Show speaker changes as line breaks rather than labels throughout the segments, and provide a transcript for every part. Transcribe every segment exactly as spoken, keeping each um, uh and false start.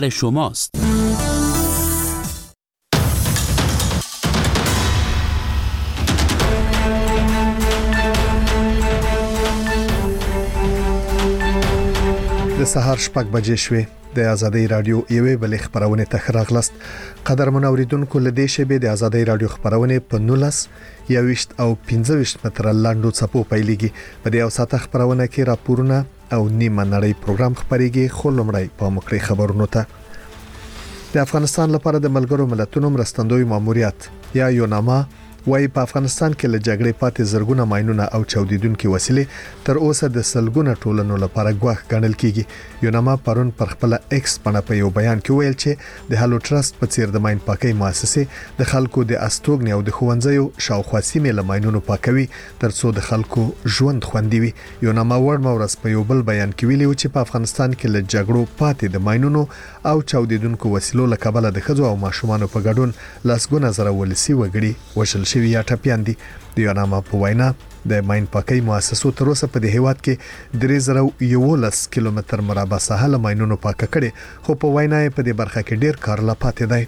شماست.
د سهار شپږ بجې شوې. د آزادۍ رادیو یوې بلې خبرونه ته راغلاست. قدرمن اوریدونکو لدې شبې د آزادۍ رادیو خبرونه په نولس یوشت او پنځه ویشت متر لاندو څپو پیلېږي. په دې اوساته خبرونه کې راپورونه او نیمه نړۍ پروګرام خبريږي. خو لمړی په مخکې خبرونو ته د افغانستان لپاره د ملګرو ملتونو مرستندوی ماموریت یا یوناما وای په افغانستان کې له جګړې پاتې زرګونه ماينونه او چاودیدونکو وسیلې تر اوسه د سلګونه ټولنو لپاره ګواښ ګڼل کیږي. یوناما پرون پر خپل ایکس باندې په یو بیان کې ویل چې د هالو ټرست په څیر د ماين پاکي مؤسسه د خلکو د استوګنې او د خوندزیو شاوخوا سیمې له ماينونو پاکوي ترڅو د خلکو ژوند خوندي وي. یوناما ورډ مورس په یو بل بیان کې ویلي چې په افغانستان کې له جګړو پاتې د ماينونو او چاودیدونکو وسیلو له کبله د خځو او ماشومان په ګډون لاسګونه زره ولسی وګړي وشل شوی یا ټپيان دي. د یوناما په وینا د ماين پاکي مؤسسو تر اوسه په دې هیواد کې درې زره یولس کیلومتر مربع ساحه له ماينونو پاک کړي، خو په وینا یې په دې برخه کې ډیر کار لا پاتې دی.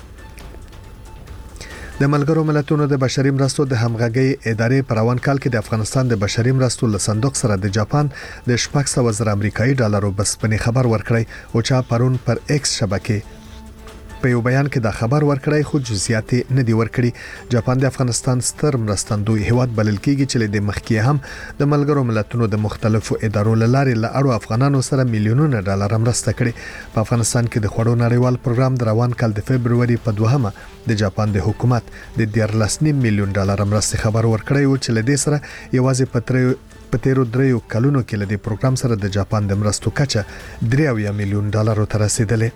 د ملګرو ملتونو د بشري مرستو د همغږي ادارې په روان کال کې د افغانستان د بشري مرستو له صندوق سره د جاپان د شپږ سوه زره امریکایي ډالرو بسپنې خبر ورکړی او چا پرون پر ایکس شبکې په یو بیان کې دا خبر ورکړی خو جزئیات نه دی ورکړي. جاپان د افغانستان ستر مرستندوی هیواد بلل کیږي چې د مخکې هم د ملګرو ملتونو د مختلفو ادارو لارې له اړو افغانانو سره میلیونونه ډالر مرسته کړي. په افغانستان کې د خوړو نړیوال پروګرام د روان کال د فبرवरी په دوهمه د جاپان د حکومت د ډیر لسنیم میلیون ډالر مرسته خبر ورکړی او چې له دې سره یوازې پترې په تیرو دریو کلونو کې له دې پروګرام سره د جاپان د مرستو کچه درې میلیون ډالر ته رسیدلې.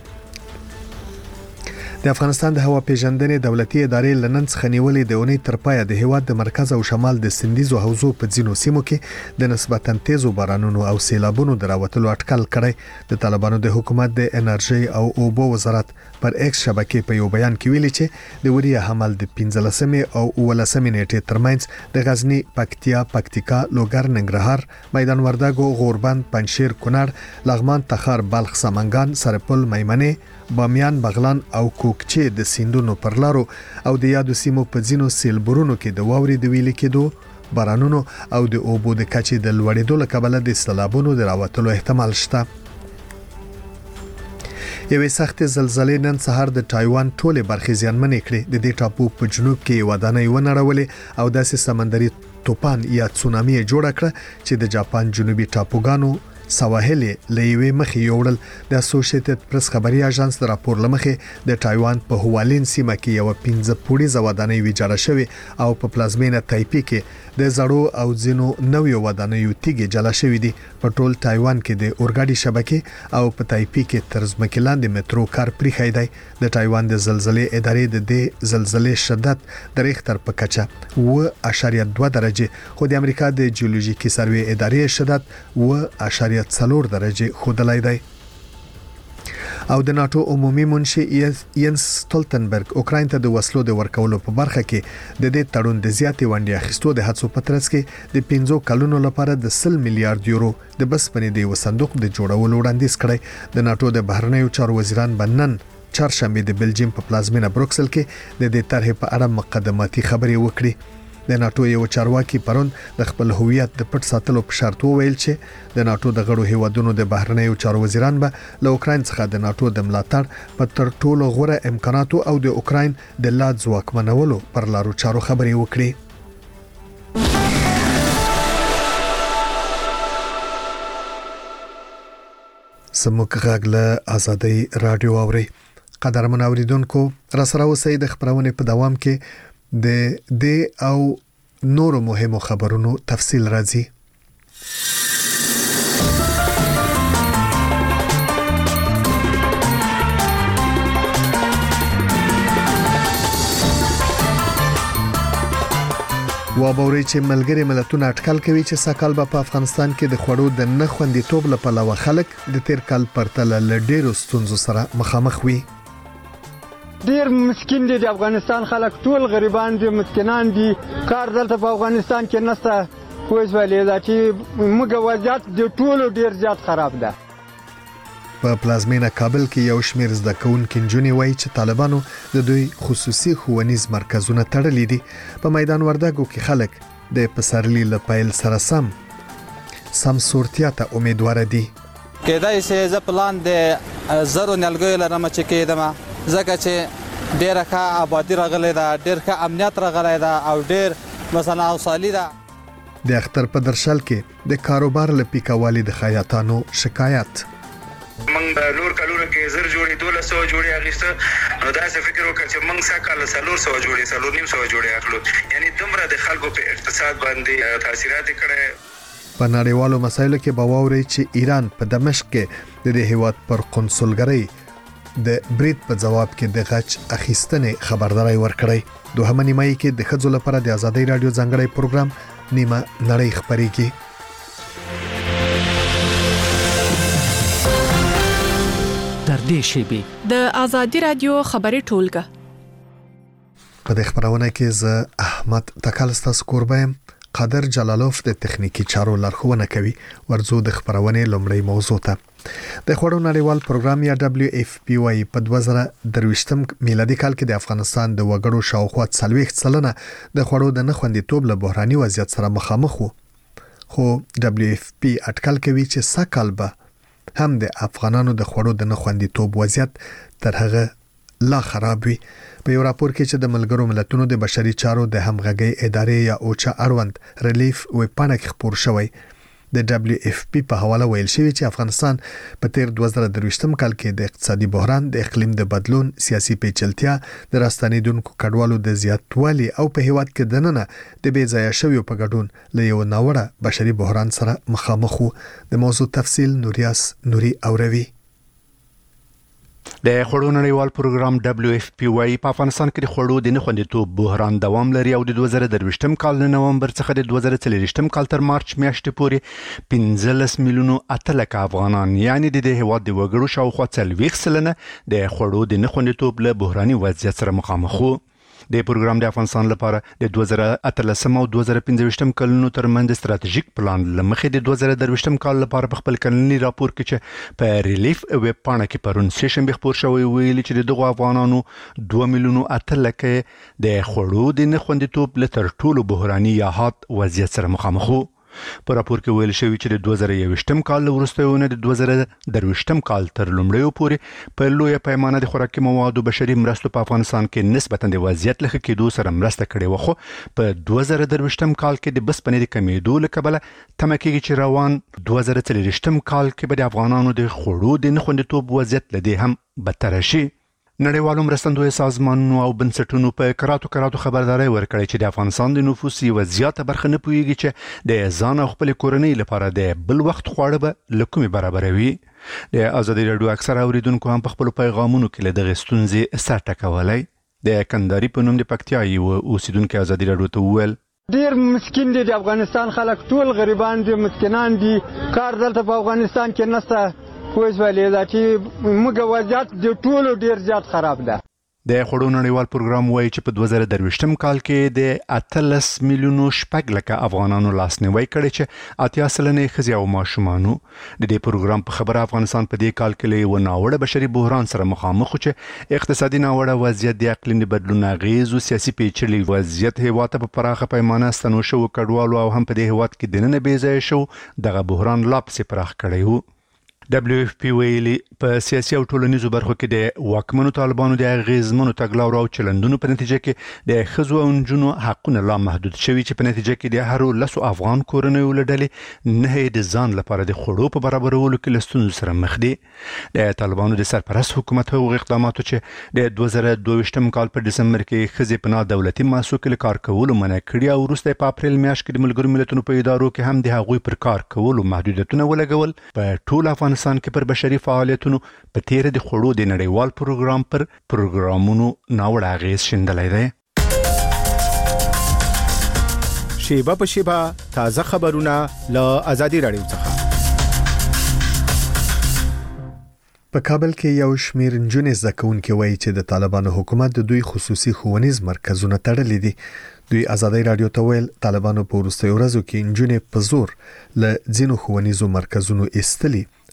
د افغانستان د هوا پیژندنې دولتي ادارې لنن څخه نیولې د اونۍ تر پایه د هیواد د مرکز او شمال د سندیزو حوزو په ځینو سیمو کې د نسبتاً تیزو بارانونو او سیلابونو دراوتلو اټکل کړی. د طالبانو د حکومت د انرژي او اوبو وزارت پر ایکس شبکې په یو بیان کې ویلي چې د وریه حمل د پنځلسمې او اولسمې نیټې ترمنځ د غزنی، پکتیا، پکتیکا، لوګر، ننګرهار، میدان وردګو، غوربند، پنجشیر، کونړ، لغمان، تخار، بلخ، سمنګان، سرپل، میمنه، بامیان، بغلان او کوکچې د سیندونو پر لارو او د یادو سیمو په ځینو سیلبرونو کې د واوري د ویلي کېدو، بارانونو او د اوبو د کچې د لوړېدو له کبله د سیلابونو د راوتلو احتمال شته. یوې سخت زلزلې نن سهار د تایوان ټوله برخې زیانمنې کړې. د دې ټاپو په جنوب کې ودانۍ ونړولې او داسې سمندري طوفان یا تسونامي جوړ کړ چې د جاپان جنوبي ټاپوګانو سواحل لیوي مخې یوړل. د اسوسییټډ پریس خبري اژانس د راپور لمخې د تایوان په هوالین سیمه کې یو پنځه پوړیزه ودانۍ ویجاړه شوې او په پلازمینه تایپی کې د زړو او ځینو نویو ودانیو تیږې جلا شوې دي. په ټول تایوان کې د اورګاډي شبکې او په تایپی کې تر ځمکې لاندې مترو کار پریښی دی. د تایوان د زلزلې ادارې د دې زلزلې شدت د ریختر په کچه اوه اعشاریه دوه درجه، خو د امریکا د جیولوژیکي سروې ادارې شدت اوه اعشاریه څلور درجه خودلای دی. او د ناتو عمومي منشي ینس سټولتنبرګ اوکراین ته د وسلو د ورکولو په برخه کې د دې تړون د زیاتې ونډې اخیستو د هڅو په ترڅ کې د پنځو کلونو لپاره د سل میلیارډ یورو د بسپنې د صندوق د جوړولو وړاندیز کړی. د ناتو د بهرنیو چارو وزیران بنن چهارشنبه د بلجیم په پلازمینه بروکسل کې د دې طرحې په اړه مقدماتي خبرې وکړي. د ناتو یو چارواکي پرون د خپل هویت د پټ ساتلو په شرط وویل چې د ناتو د غړو هیوادونو د بهرنیو چارو وزیران به له اوکراین څخه د ناتو د ملاتړ په تر ټولو غوره امکاناتو او د اوکراین د لا ځواکمنولو پر لارو چارو خبرې وکړي. سموک غاګله آزادۍ رادیو اوري. قدرمن اوریدونکو را سره اوسئ د خبرونه په دوام کې د دې او نورو مهمو خبرونو تفصیل راځي. وابوري چې ملګری ملتونه اټکل کوي چې سکهال په افغانستان کې د خوړو د نه خوندیتوب لپاره خلک د تیر کال پرتله لډیرو ستونزو سره مخامخ وي.
ډیر مسکین دي د افغانستان خلک، ټول غریبان دي، مسکینان دي. کار دلته په افغانستان کې نشته. پوه شولې دا چې موږ وضعیت د ټولو ډیر زیات خراب ده.
په پلازمینه کابل کې یو شمېر زده کوونکي نجونې وایي چې طالبانو د دوی خصوصي ښوونیز مرکزونه تړلي دي. په میدان وردګو کې خلک د پسرلي له پیل سره سم سم صورتیا ته امیدوار دي.
کېدای شي زه پلان د زرو نیالګیو لرم چې کېدم ځکه چې ډېره ښه آبادي راغلی ده، ډېر ښه امنیت راغلی ده او ډېر مثلا اوسالي ده.
د اختر په درشل کې د کاروبار له پیکوالي د خیاطانو شکایت.
منګ نور کلونه کې زر جوړې دولس سو جوړې اغیسته، نو دا څه فکر وکړ چې منګ سا کال سلور سو جوړې سلور نیم سو جوړې اخلو، یعنی دومره د خلکو په اقتصاد باندې تاثیرات کړي.
په نړیوالو مسایلو کې به واوري چې ایران په دمشق کې د دې هیواد پر قونسلګرۍ د برید په جواب کې د غچ اخیستنې خبرداري ورکړی. دوهمه نیمایي کې د ښځو لپاره د ازادۍ رادیو ځانګړی پروګرام نیمه نړۍ خبرېږي.
تر دې شیبې
د ازادي رادیو خبري ټولګه
په دې خبرونه کې زه احمد تکل ستاسو کوربه قادر جلالوف د تخنیکی چارو لارښوونه کوي. ورځو د خبرونې لومړی موضوع ته. د خوړو نړیوال پروګرام یا دبليو اف پی وايي په دوه زره درویشتم میلادي کال کې د افغانستان د وګړو شاوخوا څلوېښت سلنه د خوړو د نه خوندیتوب له بحراني وضعیت سره مخامخ وو. خو دبليو اف پی اټکل کوي چې سږ به هم د افغانانو د خوړو د نه خوندیتوب وضعیت تر هغه لا خراب وي. په یو راپور کې چې د ملګرو ملتونو د بشري چارو د همغږي ادارې یا اوچا اړوند ریلیف ویبپاڼه کې خبر شوی. د دبليو اف پی په حواله ویل شوی چې افغانستان په تیر دوه زره درویشتم کال کې د اقتصادي بحران، د اقلیم د بدلون، سیاسي پیچلتیا، د راستنیدونکو کډوالو د زیاتوالي او په هیواد کې دننه د بې ځایه شویو په ګډون له یو ناوړه بشري بحران سره مخامخ وو. د موضوع تفصیل نوریاس نوري اوروي.
د خوړو نړیوال پروګرام دبليو اف پی وايي په افغانستان کې د خوړو د نه خوندیتوب بحران دوام لري او د دوه زره درویشتم کال له نومبر څخه د دوه زره څلوېښتم کال تر مارچ میاشتې پورې پنځلس میلیونو اته لکه افغانان یعنی د دې هیواد د وګړو شاوخوا څلوېښت سلنه د خوړو د نه خوندیتوب له بحراني وضعیت سره مخامخ وو. د پروګرام د افغانستان لپاره د دوه زره اتلسم او دوه زره پنځه کلونو ترمنځ ستراتیژیک پلان لمخې د دوه زره درویشتم کال لپاره په خپل کلنی راپور کې چې په ریلیف ویب پاڼه کې پرون سیشن خبر شوی ویلي چې دغه افغانانو دوه میلیونو اته لکه د خوړو د نه خوندیتوب له تر ټولو بحراني یا حاد وضعیت سره مخامخ وو. په راپور کې ویل شوی چې د دوه زره یوویشتم کال وروسته د دوه زره درویشتم کال تر لومړیو پورې په لویه پیمانه د خوراکي موادو بشري مرستو په افغانستان کې نسبتاً د وضعیت له ښه کېدو سره مرسته کړې وه. خو په دوه زره درویشتم کال کې د بسپنې د کمیدو له کبله تمه کېږي چې روان دوه زره څلوېښتم کال کې به د افغانانو د خوړو د نه خوندیتوب وضعیت له دې هم بدتره شي. نړیوالو مرستندوی سازمانونو او بنسټونو په کراتو کراتو خبرداري ورکړې چې د افغانستان د نفوس یوه زیاته برخه نه پوهیږي چې د ځان او خپل کورنۍ لپاره د بل وخت خواړه به له کومې برابروي. د ازادي رادیو اکثره اوریدونکو هم په خپل پیغامونو کې له دغې ستونزې سر ټکولی. د کندهاري په نوم د پکتیا یو اوسیدونکي ازادي رادیو ته وویل
ډیر مسکین دي د افغانستان خلک، ټول غریبان دي، مسکینان دي، کار دلته په افغانستان کې نشته. کوز ولې دا چې موږ وضعیت د ټولو ډیر زیات خراب ده.
د خوړو نړیوال پروګرام وایي چې په دوه زره درویشتم کال کې د اتلس میلیونو شپږ لکه افغانانو لاسنیوی کړی چې اتیا سلنه ښځې او ماشومانو. د دې پروګرام په خبره افغانستان په دې کال کې له یو ناوړه بشري بحران سره مخامخ و چې اقتصادي ناوړه وضعیت، د اقلیم د بدلون اغیز او سیاسي پیچلي وضعیت هیواد ته په پراخه پیمانه ستنو شو کډوالو او هم په دې هیواد کې دننه بې ځایه شو دغه بحران لا پسې پراخ کړی و. دبليو اف پی ویلي په سیاسي او ټولنیزو برخو کې د واکمنو طالبانو د اغیزمنو تګلارو او چلندونو په نتیجه کې د ښځو او نجونو حقونه لا محدود شوي چې په نتیجه کې د هرو لسو افغان کورنیو له ډلې نه د ځان لپاره د خوړو په برابرولو کې له ستونزو سره مخ دي. د طالبانو د سرپرست حکومت هغو اقداماتو چې د دوه زره دوه کال په دسمبر کې ښځې په نادولتي مؤسسو کې له کار کولو منع کړي او وروسته په اپریل میاشت کې د ملګرو ملتونو په ادارو کې هم د هغوی پر کار کولو محدودیتونه ولګول. په ټول افغانستان کې پر بشري فعالیتونو په تیر د خوړو د نړیوال پروګرام پر پروګرامونو ناوړه اغیز شیندلی دی.
شیبه په شیبه تازه خبرونه له ازادي رادیو څخه.
په کابل کې یو شمېر نجونې زده کوونکي وایي چې د طالبانو حکومت د دوی خصوصي ښوونیز مرکزونه تړلي دي. دوی ازادي رادیو ته ویل طالبانو په وروستیو ورځو کې نجونې په زور له ځینو ښوونیزو مرکزونو ایستلي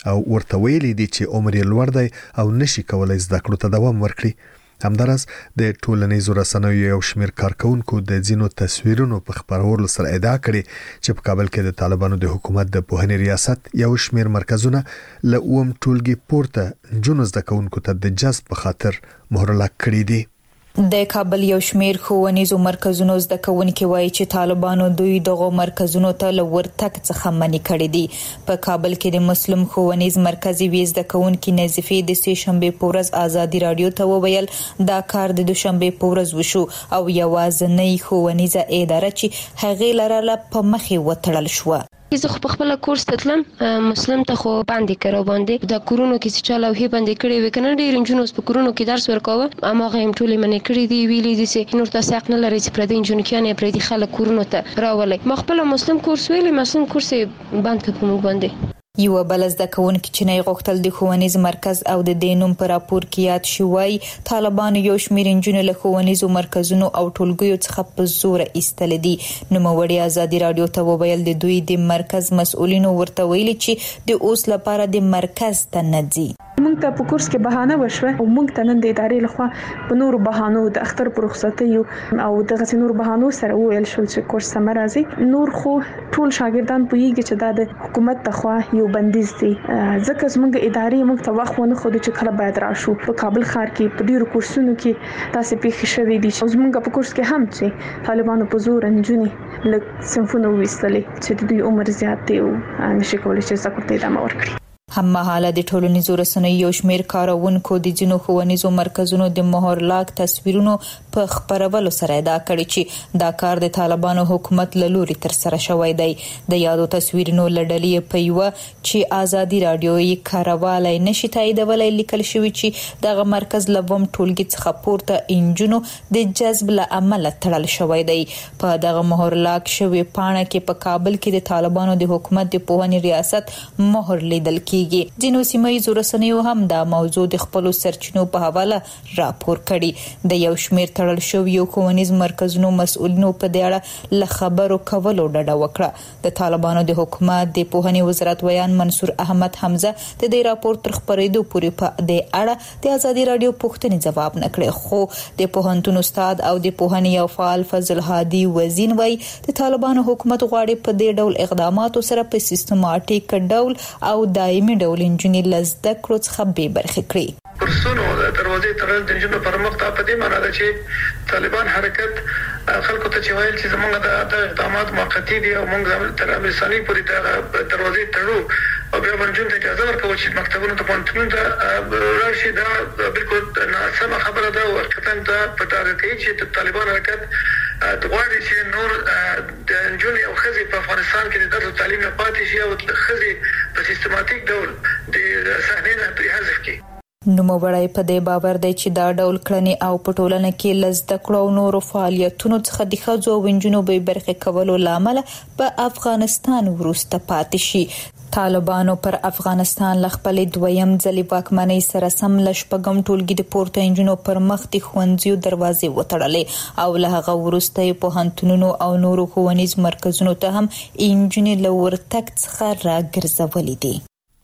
او ورته ویلي دي چې عمر یې لوړ دی او نشي کولای زده کړو ته دوام ورکړي. همدارس د ټولنیزو رسنیو یو شمېر کارکونکو د ځینو تصویرونو په خپرولو سره ادعا کړې چې په کابل کې د طالبانو د حکومت د پوهنې ریاست یو شمېر مرکزونه له اووم ټولګي پورته نجونو زده کوونکو ته د جذب په خاطر مهر لګ کړي دي.
د کابل یو شمیر ښوونیزو مرکزونو زده کوونکي وایي چې طالبانو دوی دغه مرکزونو ته له ورتګ څخه منع کړي دي. په کابل کې د مسلم ښوونیز مرکزي وی زده کوونکي نظیفې د سې شنبې په ورځ ازادي رادیو ته وویل دا کار د دوشنبې په ورځ وشو او یوازینۍ ښوونیزه اداره چې هغې لرله په مخې وتړل شوه.
زه خو په خپل کورس ته تلم مسلم ته خو باندې کړو باندې د کورونو کې چې چاله هی باندې کړي وې کنه ډېر انجونو په کورونو کې درس ورکاوه اما غیم ټولې منې کړې دی ویلې دي چې نور تاسو حق نه لري چې پر دې انجونو کې نه پر دې خلک کورونو ته راولي. ما خپل مسلم کورس ویلې مسلم کورس باندې کوم باندې
یو بل زده کوونکي چې نه غوښتل د ښوونیز مرکز او د دینوم پر راپور کې یاد شوی طالبان یو شمېر انجونې له ښوونیزو مرکزونو او ټولګیو څخه په زور ایستل دي. نو موړي ازادي رادیو ته وویل د دوی د مرکز مسؤلینو ورته ویلي چې د اوس لپاره د مرکز ته نه ځي.
موږ ته په کورس کې بهانه وشوه او موږ ته نن د ادارې لخوا په نور بهانو د اختر پر رخصتیو او دغه نور بهانو سره ویل شو چې کورس سم راځي. نور خو ټول شاګردان پوهیږي چې دا د حکومت لخوا یو بندیز دی ځکه زموږ ادارې موږ ته وخت ونه خو چې کله باید راشو. په کابل ښار کې په ډیرو کورسونو کې تاسو پیښې شوې دي چې زموږ په کورس کې هم چې طالبانو په زور انجونې لږ صنفونه وېستلې چې د دوی عمر زیات دی او نشي کولای چې زده کړې ته ادامه ورکړي.
هم مهاله د ټولنیزو رسنیو یو شمېر کارونکو د ځینو ښوونیزو مرکزونو د مهر لاګ تصویرونو په خپرولو سره ادعا کړې چې دا کار د طالبانو حکومت له لوري تر سره شوی دی. د یادو تصویرونو لړلې په یو چې ازادي رادیو یې کاروالای نشي تاییدولای لیکل شوی چې دغه مرکز لوم ټولګي څخه پورته انجونو د جذب له عمله تړل شوی دی. په دغه مهر لاګ شوی پاڼه کې په کابل کې د طالبانو د حکومت د پوهنې ریاست مهر لیدل کی ځینو سیمایي رسنیو هم دا موضوع د خپل سرچینو په حواله راپور کړي. د یو شمېر تړل شوی ښوونیز مرکزونو مسؤلینو په دې اړه له خبرو کولو ډډه وکړه. د طالبانو د حکومت د پوهنې وزارت ویان منصور احمد حمزه د دې راپور تر خبرېدو پورې په دې اړه د ازادي رادیو پوښتنې جواب نکړي. خو د پوهنتون استاد او د پوهنې او فعال فضل هادي وزین وای د طالبانو حکومت غواړي په دې ډول اقداماتو سره په سیستماتیک ډول او دایمي ډول انجونې لزده کړو څخه به برخه کړي.
پرسونو د دروازې تړل د انجونو پر مخ ته په دې معنی ده چې طالبان حرکت خلکو ته چې وایي چې زمونږ د اقدامات موقتی دي او موږ تر ابرسانی پورې د دروازې تړو او بیا باندې ته اجازه ورکوي چې مکتبونو ته پونتون ته راشي. دا بالکل ناسمه خبره ده او حقیقتا دا پټه کوي چې طالبان حرکت د غواړي چې نور د انجونې او ښځې په افغانستان کې د درس او تعلیم نه پاتې شي او ښځې په سیستماتیک ډول د صحنې نه حذف کړي.
نو موړی په دې باور دی چې دا ډول کړنې او په ټولنه کې لزده کړو او نورو فعالیتونو څخه د ښځو او نجونو به برخه کولو لامل په افغانستان وروسته پاتې شي. طالبانو پر افغانستان لخپل دویم ځلې واکمنۍ سره سم لشپږم ټولګي د پورته انجونو پر مخ د ښوونځیو دروازې وتړلې او له هغه وروسته پوهنتونونو او نورو ښوونیز مرکزونو ته هم انجونې له ورتګ څخه راګرځولې دي.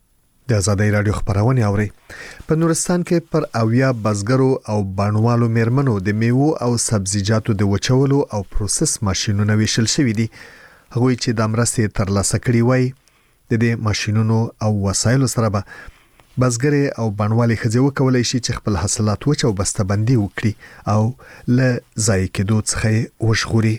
د ازادي رادیو خبرونه اوري. په نورستان کې پر اویا بزګرو او بڼوالو میرمنو د میوو او سبزیجاتو د وچولو او پروسس ماشينونه ویشل شوې دي. هغوی چې د مرستې ترلاسه کړي وای د دې ماشينونو او وسایلو سره به بزګر او بڼوالي خځې وکولای شي چې خپل حاصلات وچ او بسته‌بندي وکړي او له ځای کېدو څخه وژغوري.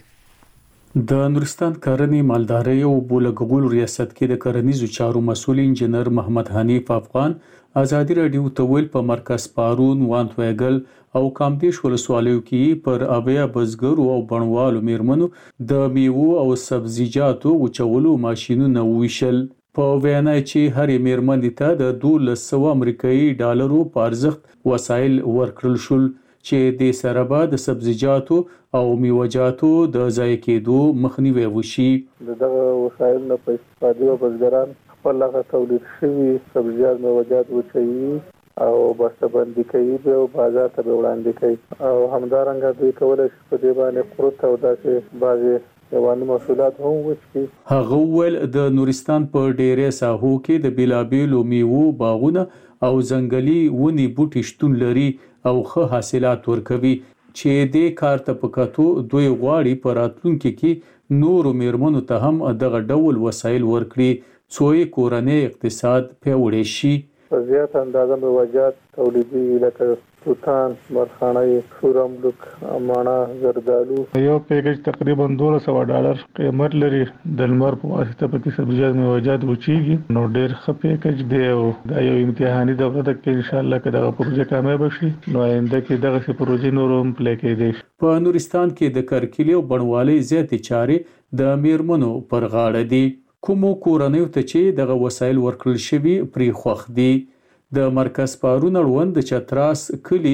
د نورستان کرنې مالدارۍ او بولګول ریاست کې د کرنیزو چارو مسؤل انجنیر محمد حنیف افغان ازادي رادیو ته ویل په مرکز پارون وانتویګل او کامدیش ولسوالیو کې پر اویا بزګرو او بڼوالو میرمنو د میوو او سبزیجاتو وچولو ماشينونه ویشل. په وینا چې هر میرمن ته د دولس سوه امریکایي ډالرو په ارزښت وسایل ورکړل شول چې د سره به د سبزیجاتو او میوه‌جاتو د ضایع کېدو مخنیوی وشي.
دغه وسایل نه په استفادې او بزګران خپل هغه تولید شوي سبزیجات میوه‌جات وچوي او بسته‌بندي کوي او بازار ته وړاندې کوي او همدارنګه دوی کولای شي په دې باندې قروت او داسې بعضې حیواني محصولات هم وڅکي.
هغه وویل د نورستان په ډېرې ساحو کې د بیلابیلو میوو باغونه او ځنګلي ونې بوټي شتون لري او ښه حاصلات ورکوي چې دې کار ته په کتو دوی غواړي په راتلونکي کې نورو میرمنو ته هم دغه ډول وسایل ورکړي څو یې کورنۍ اقتصاد پیاوړی شي.
په زیات اندازه موجات تولیدي لکه توتان، مرخاڼۍ، سورملوک، ماڼه، زردالو.
یو پیکج تقریبا دوه سوه ډالر قیمت لري. د لمر په واسطه پکې سبزیجات موجات وچیږي نو ډېر ښه پیکج دی او دا یو امتحاني دوره ده چې ان شاء الله که دغه پروژه کامیاب شي نو آینده کې دغه پروژې نور هم پلی کېدای شي.
په نورستان کې د کرکیلې او بڼوالۍ زیاتې چارې د میرمنو پر غاړه دي. کومو کورنیو ته چې دغه وسایل ورکړل شوي پرې خوښ دي. د مرکز پارون اړوند د چتراس کلی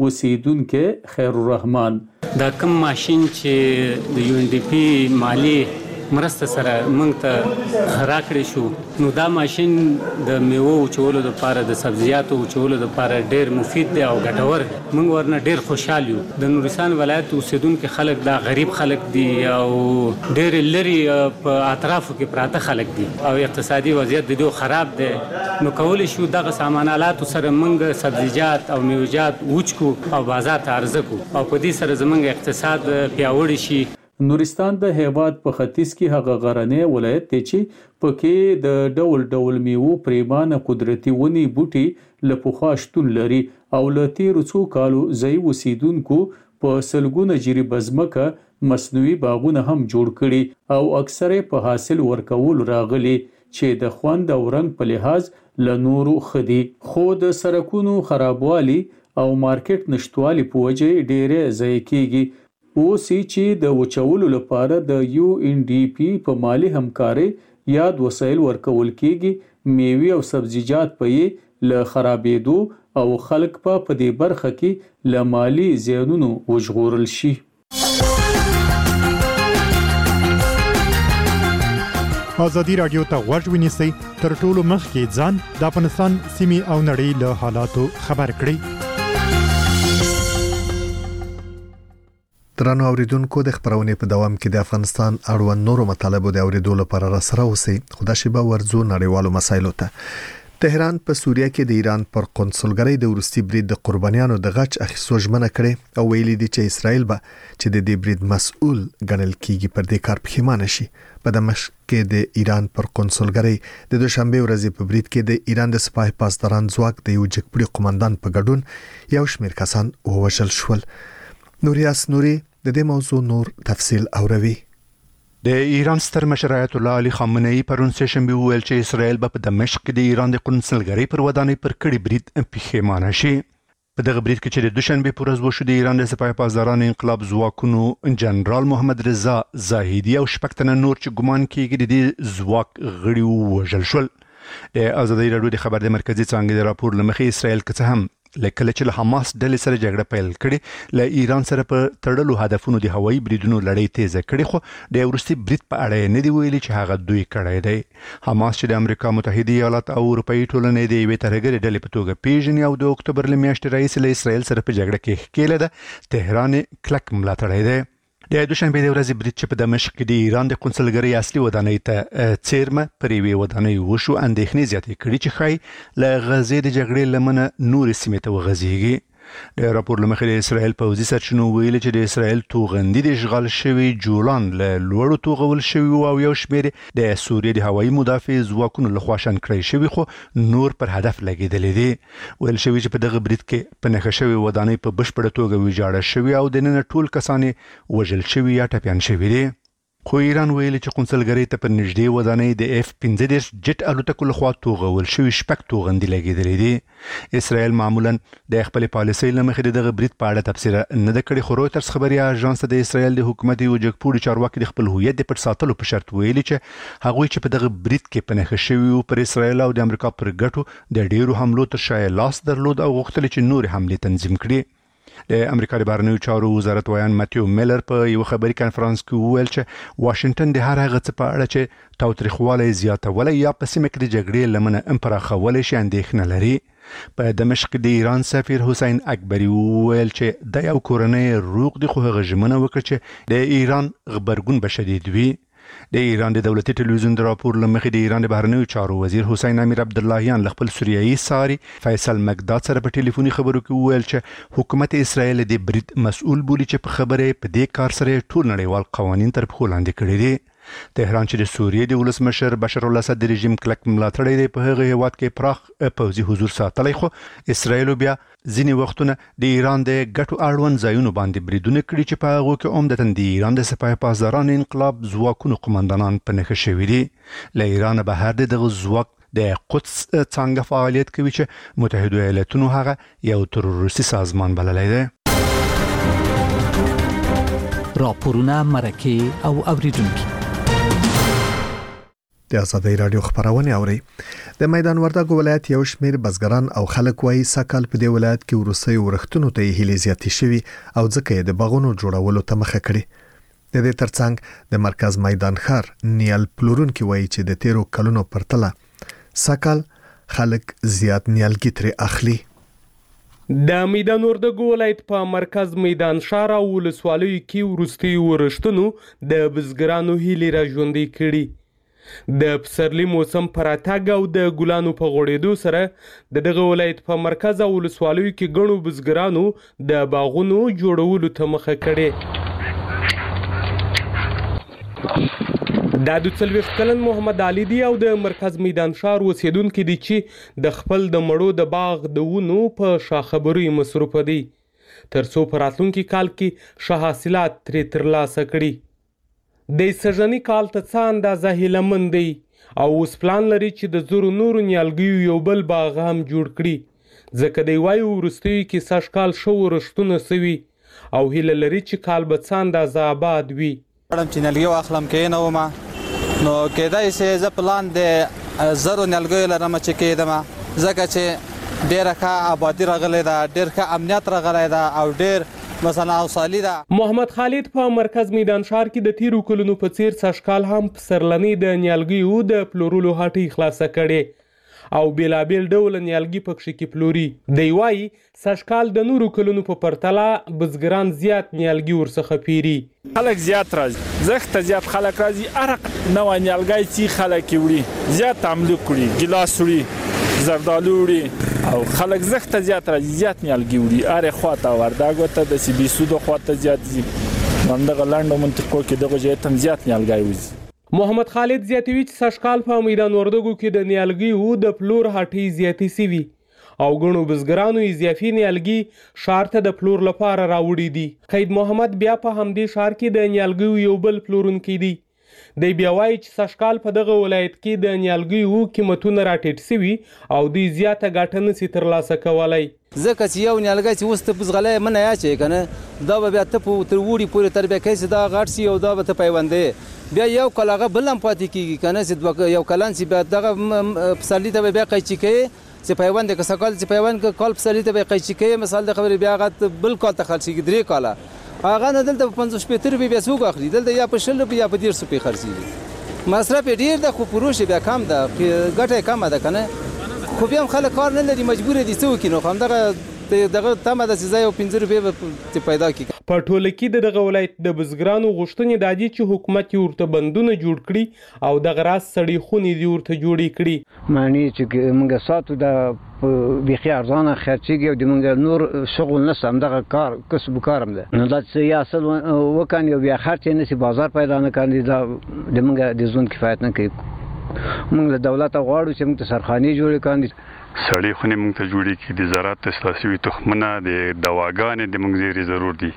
اوسیدونکو خیر الرحمن
دا کوم ماشين چې د یو ان ډي پی مالی مرسته سره موږ ته راکړی شو نو دا ماشين د میوو چولو لپاره د سبزیاتو چولو لپاره ډیر مفید دی او ګټور دی. موږ ورنه ډیر خوشحال یو. د نورستان ولایت اوسیدونکو خلک دا غریب خلک دي او ډیر لري په اطرافو کې پراته خلک دي او اقتصادي وضعیت د دوی خراب دی نو کولی شو دغه سامانالات سره موږ سبزیجات او میوجات وچکو او بازار ته عرضه کو او په دې سره زموږ اقتصاد پیاوړی شي.
نورستان د هیواد په ختیځ کې هغه غرنی ولایت دی چې پکې د ډول ډول میوو پریمانه قدرتي ونی بوټي له پخوا شتون لري او له تیرو څو کالو ځای اوسیدونکو په سلګونه جریبه ځمکه مصنوعي باغونه هم جوړ کړي او اکثره په حاصل ورکول راغلي چې د خوند او رنګ په لحاظ له نورو خدي. خو د سړکونو خرابوالي او مارکیټ نشټوالي په وجه ډېرې ضایع کیږي. اوس چې د وچولو لپاره د یو ان ډي پی په مالی همکارۍ یاد وسایل ورکول کیږي میوې او سبزیجات په یې له خرابېدو او خلک په په دې برخه کې له مالی زیانونو وژغورل شي.
ازادي رادیو ته غوږ ونیسئ تر ټولو مخکې ځان د افغانستان سیمې او نړۍ له حالاتو خبر کړئ.
درنو اوریدونکو د خبرونې په دوام کې د افغانستان اړوند نورو مطالبو د اوریدو لپاره را سره اوسئ. خدا شیبه ورځو نړیوالو مسایلو ته. تهران په سوریه کې د ایران پر قونسلګرۍ د ورستي برید د قربانیانو د غچ اخیستو ژمنه کړې او ویلي دي چې اسرائیل به چې د دې برید مسؤل ګڼل کیږي پر دې کار پښیمانه شي. په دمشق کې د ایران پر قونسلګرۍ د دوشنبه ورځې په برید کې د ایران د سپاه پاسداران ځواک د یو جګپړي قومندان په ګډون یو شمېر کسان ووژل شول. نوریاس نوري د دې موضوع نور تفصیل اوروي.
د ایران ستر مشر آیت الله علي خامنه‌ای پرون سه شنبه ویل چې اسرائیل به په دمشق کې د ایران د قونسلګرۍ پر ودانۍ پر کړي برید پښیمانه شي. په دغه برید کې چې د دوشنبه پر ورځ وشو د ایران د سپاه پاسداران انقلاب ځواکونو جنرال محمد رضا زاهدي او شپږ تنه نور چې ګمان کیږي د دې ځواک غړي ووژل شول. د ازادي راډیو د خبر د مرکزی څانګې د راپور لمخې اسرائیل که هم لکه چې له حماس ډلې سره جګړه پیل کړي له ایران سره په تړلو هدفونو د هوایي بریدونو لړۍ تیزه کړي خو د ورستي برید په اړه نه دی ویلي چې هغه دوی کړی دی. حماس چې د امریکا متحده ایالات او اروپאי ټولنې د یوې ترهګرې ډلې په توګه پیژني او د اکتوبر له میاشتې راهیسې له اسرائیل سره په جګړه کې ښکېله ده تهران کلک ملاتړی دی. د دوشنبه د ورځې برید چې په دمشق کې د ایران د قونسلګرۍ اصلي ودانۍ ته څیرمه پر یوې ودانۍ وشو اندېښنې زیاتې کړي چې ښایي له غزې د جګړې لمنه نورې سیمې ته وغځېږي. د راپور لمخې د اسرائیل پوځي سرچینو ویلي چې د اسرائیل توغندي د اشغال شوی جولان له لوړو توغول شوی او یو شمېر د سوریې د هوایي مدافع ځواکونو لخوا شن کړی شوی خو نور پر هدف لګیدلې دي. ویل شوی چې په دغه برید کې په نښه شوی ودانۍ په بشپړه توګه ویجاړه شوی او د نن ټول کسان وژل شوی یا ټپیان شوی دي. خو ایران ویلي چې قونسلګرۍ ته پر نږدې ودانۍ د اف پنځه دېرش جټ الوتکو لخوا توغول شوي شپږ توغندي لګېدلې دي. اسرائیل معمولا د خپلې پالیسۍ له مخې د دغه برید په اړه تبصره نه ده کړې خو رویټرز خبري اژانس د اسرائیل د حکومت یو جګپوړي چارواکي د خپل هویت د پټ ساتلو په شرط ویلي چې هغوی چې په دغه برید کې په نښه شوي پر اسرائیل او د امریکا پر ګټو د ډیرو حملو تر شا لاس درلود او غوښتل چې نور حملې تنظیم کړي. د امریکا د بهرنیو چارو وزارت ویان ماتیو میلر په یو خبري کانفرنس کې وویل چې واشنگټن د هر هغه څه په اړه چې تاوتریخوالی زیاتولی یا په سیمه کې د جګړې لمنه هم پراخولی شي اندېښنه لري. په دمشق د ایران سفیر حسین اکبری وویل چې د یو کورنۍ روغ دي خو هغه ژمنه وکړه چې د ایران غبرګون به شدید وي. د ایران د دولتي ټلویزیون د راپور لمخې د ایران د بهرنیو چارو وزیر حسین امیر عبداللهیان له خپل سوریایي ساري فیصل مقداد سره په ټلیفوني خبرو کې وویل چې حکومت اسرائیل د برید مسؤل بولي چې په خبره په دې کار سره ټول نړیوال قوانین تر پښو لاندې کړي دي. تهران چې د سوریې د ولسمشر بشار الاسد د رژیم کلک ملاتړی دی په هغه هیواد کې پراخ پوځي حضور ساتلی، خو اسرائیل بیا ځینې وختونه د ایران د ګټو اړوند ځایونو باندې بریدونه کړي چې په هغو کې عمدتاً د ایران د سپاه پاسداران انقلاب ځواکونو قماندانان په نښه شوي دي. له ایران بهر د دغه ځواک د قدس څنګه فعالیت کوي چې متحده ایالاتونو هغه یو تروریستي سازمان بللی دی.
راپورونه مرکه او اوریدونکي
د ازادي رادیو خبرونه اوري. د میدان وردګ ولایت یو شمیر بزګران او خلک وایي ساکال په دې ولایت کې ورسې ورختونو ته هلي زیاتې شوي او ځکه د باغونو جوړولو ته مخه کړي. د دې ترڅنګ د مرکز میدان ښار نیال پلورونکي وایي چې د تیرو کلونو پرتله ساکال خلک زیات نیالګي ترې اخلي.
د میدان وردګ ولایت په مرکز میدان ښار او ولسوالۍ کې ورستي ورښتونو د بزګرانو هلي را ژوندۍ کړي. د پسرلي موسم پر راتګ او د ګلانو په غوړېدو سره د دغه ولایت په مرکز او ولسوالیو کې ګڼو بزګرانو د باغونو جوړولو ته مخه کړې. دا د څلوېښت کلن محمد علي دی او د مرکز میدان ښار اوسېدونکی دی چې د خپل د مړو د باغ د ونو په شاخبرۍ مصروفه دی تر څو په راتلونکي کال کې ښه حاصلات ترې ترلاسه کړي. د سږني کال ته څه اندازه هیله مند دی او اوس پلان لري چې د زرو نورو نیالګیو یو بل باغ هم جوړ کړي، ځکه دی وایي وروستیو کې سږ کال ښه ورښتونه سوي او هیله لري چې کال به څه اندازه آباد وي.
غواړم چې نیالګي واخلم کېنوم نو کېدای شي زه پلان د زرو نیالګیو لرم چې کېدم، ځکه چې ډېره ښه آبادي راغلی ده، ډېر ښه امنیت راغلی ده او ډېر مثلا اوصالي ده.
محمد خالد په مرکز میدان ښار کې د تیرو کلونو په څیر سږکال هم پسرلنۍ د نیالګیو د پلورلو هټۍ خلاصه کړې او بیلابیل ډول نیالګي پکښې کې پلوري. دی وایي سږکال د نورو کلونو په پرتله بزګران زیات نیالګي ورڅخه پیري.
خلک زیات راځي، زښته زیات خلک راځي، هر نوی نیالګی چې خلک یې وړي زیات املوک وړي، ګیلاس وړي، زردالو وړي او خلک زښته زیات راځي، زیات نیالګي وړي. هرې خواته وردګو ته د سی بي سودو خواته زیات ځي، همدغه لنډو منطقو کې دغه ځای ته هم زیات نیالګی وځي.
محمد خالد زیاتوي چې سږکال په میدان وردګو کې د نیالګیو د پلور هټۍ زیاتې سوي او ګڼو بزګرانو اضافي نیالګي ښار ته د پلور لپاره راوړي دي. قید محمد بیا په همدې ښار کې د نیالګیو یو بل پلورونکی دی. دی بیا وایي چې سږکال په دغه ولایت کې د نیالګیو قیمتونه راټیټ سوي او دوی زیاته ګټه نسي ترلاسه کولی.
ځکه چې یو نیالګی چې اوس ته بزغلی منه اچوې که نه دا به بیا ته په تر وړي پورې تربیه کوي چې دا غټ سي او دا به ته پیوندې بیا یو کال هغه بل هم پاتې کېږي که نه چې یو کلن سي بیا دغه پسرلي ته به بیا قیچي کوي چې پیوند که سږکال چې پیوند که کال پسرلي ته به قیچي کوي مثال د خبرې بیا هغه بل کال ته خرڅېږي درې کاله هغه نه دلته په پنځوس شپېته روپۍ بیا څوک اخلي، دلته یا په شل روپۍ یا په دېرش روپۍ خرڅېږي. مصرف یې ډېر ده خو فروش یې بیا کم ده، ګټه یې کمه ده که نه، خو بیا هم خلک کار نه لري، مجبور دي څه وکړي. نو همدغه دغه تمه ده چې زه یو پنځه روپۍ به پیدا کړي.
په ټوله کې د دغه ولایت د بزګرانو غوښتنې دا دي چې حکومت یې ورته بندونه جوړ کړي او دغه راز سړې خونې دې ورته جوړې کړي.
معنی چې موږ ساتو د بیخي ارزانه خرڅېږي او د موږ نور شغل نشته، همدغه کار کسب و کار هم ده. نو دا چې یا اصل وکړي او بیا خرڅ یې نشي، بازار پیدا نه کړي، دا د موږ د ژوند کفایت نه کوي. موږ له دولته غواړو چې موږ ته سرخانې جوړې کړي،
سړې خونې موږ ته جوړې کړي، د زراعت اصلاح شوي تخمونه، د دواګانې د موږ زیرې ضرور دي،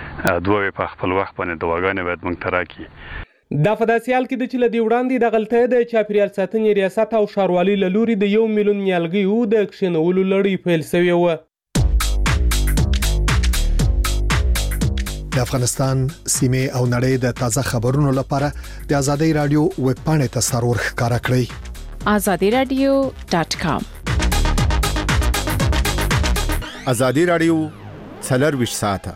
دوه په خپل وخت باندې دواګانې باید موږ ته راکړي.
دا په داسې حال کې ده چې له دې وړاندې دغلته د چاپیریال ساتنې ریاست او ښاروالۍ له لوري د یو میلیون نیالګیو د کښېنولو لړۍ پیل سوې وه.
د افغانستان سیمه او نړۍ د تازه خبرونو لپاره د ازادي رادیو ویب پاڼې ته سرور ښکارا کړئ
azadi radio dot com.
ازادي رادیو څلرویشت ساعته.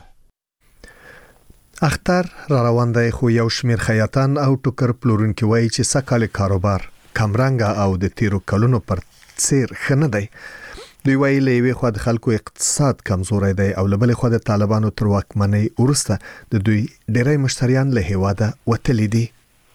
اختر را روان دی خو یو شمیر خیاطان او ټوکر پلورونکي وایي چې سکهال کاروبار کمرنګ او د تیرو کلونو پر څیر ښه نه دی. دوی وایي له یوې خوا د خلکو اقتصاد کمزوری دی او له بلې خوا د طالبانو تر واکمنۍ وروسته د دوی ډېری مشتریان له هیواده وتلي دي.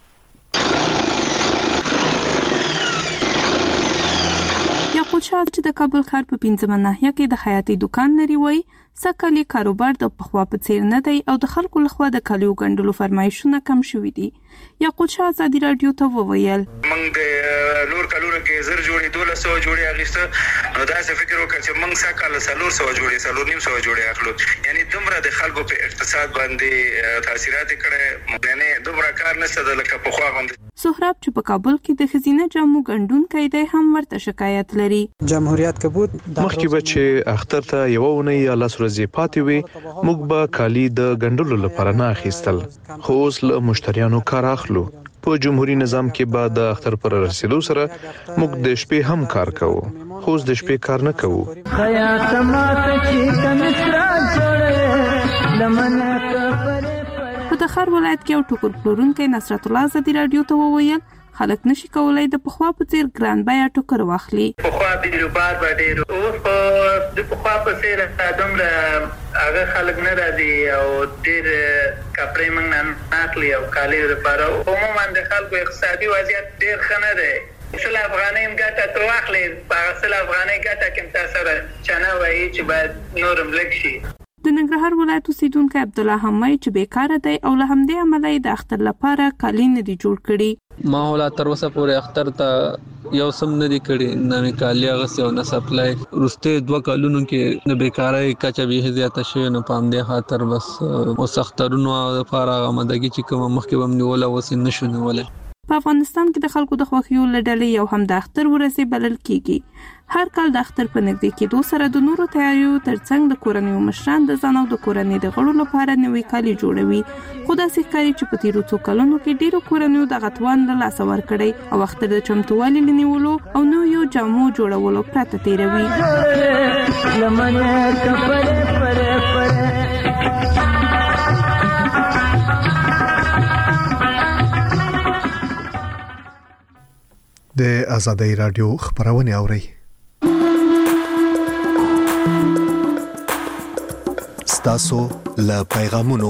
یاقوت شاه چې د کابل ښار په پنځمه ناحیه کې د خیاطۍ دکان لري وایي سکهال کاروبار د پخوا په څیر نه دی او د خلکو لخوا د کالیو ګنډلو فرمایشونه کم شوي دي. یاقوت شاه ازادي رادیو ته وویل
موږ د لور کلونه کې زر جوړې دولس سوه جوړې اخیسته، نو داسې فکر وکړه چې موږ سکهال څلور سوه جوړې څلور نیم سوه جوړې اخلو. یعنی دومره د خلکو په اقتصاد باندې تاثیرات کړی، یعنی دومره کار نشته د لکه پخوا باندې.
سهراب چې په کابل کې د خزینه جامو ګنډونکی دی هم ورته شکایت لري.
جمهوریت کبود
مخکې به چې اختر ته یو ونې یا لس ورځې پاتې وي، موږ به کالي د ګنډلو لپاره نه اخیستل، خو اوس له مشتریانو کار اخلو. په جمهوریت نظام کې به د اختر پر رسیدو سره موږ د شپې هم کار کوو، خو اوس د شپې کار نه کوو.
په تخار ولایت کې یو ټوکر پلورونکی نصرت الله ازادي رادیو ته وویل خلک نشي کولای د پخوا په څیر ګران بیه ټوکر واخلي.
پخوا بیروبار به ډېر، اوس په د پخوا په څیر دومره هغه خلک نه راځي او ډېر کپړې موږ نه اخلي او کالي لپاره. عموما د خلکو اقتصادي وضعیت ډېر ښه نه دی. سل افغانۍ هم ګټه ته واخلي، په هغه سل افغانۍ ګټه کې هم تا سره چنه وایي چې باید نور هم لږ شي.
د ننګرهار ولایت اوسیدونکی عبدالله هم وایي چې بیکاره دی او له همدې امله یې د اختر لپاره کالي نه دي جوړ کړي.
ما هولا تر اوسه پورې اختر ته یو سم نه دي کړي، نه مې کالي اغوستي او نه سپلای. وروستیو دوه کلونو کې د بیکارۍ کچه بیخي زیاته شوې، نو په همدې خاطر بس اوس اخترونو لپاره هغه آمادګي چې کومه مخکې به مو نیوله اوس یې نه شو نیولی.
په افغانستان کې د خلکو د خوښیو له ډلې یو هم د اختر ورځې بلل کیږي. هر کال د اختر په نږدې کېدو سره د نورو تیاریو ترڅنګ د کورنیو مشران د ځان او د کورنۍ د غړو لپاره نوي کالي جوړوي. خو داسې ښکاري چې په تیرو څو کلونو کې ډېرو کورنیو دغه توان له لاسه ورکړی او اختر د چمتووالي له نیولو او نویو جامو جوړولو پرته تیروي.
د آزادۍ رادیو خبرونه اوري. ستاسو له پیغامونو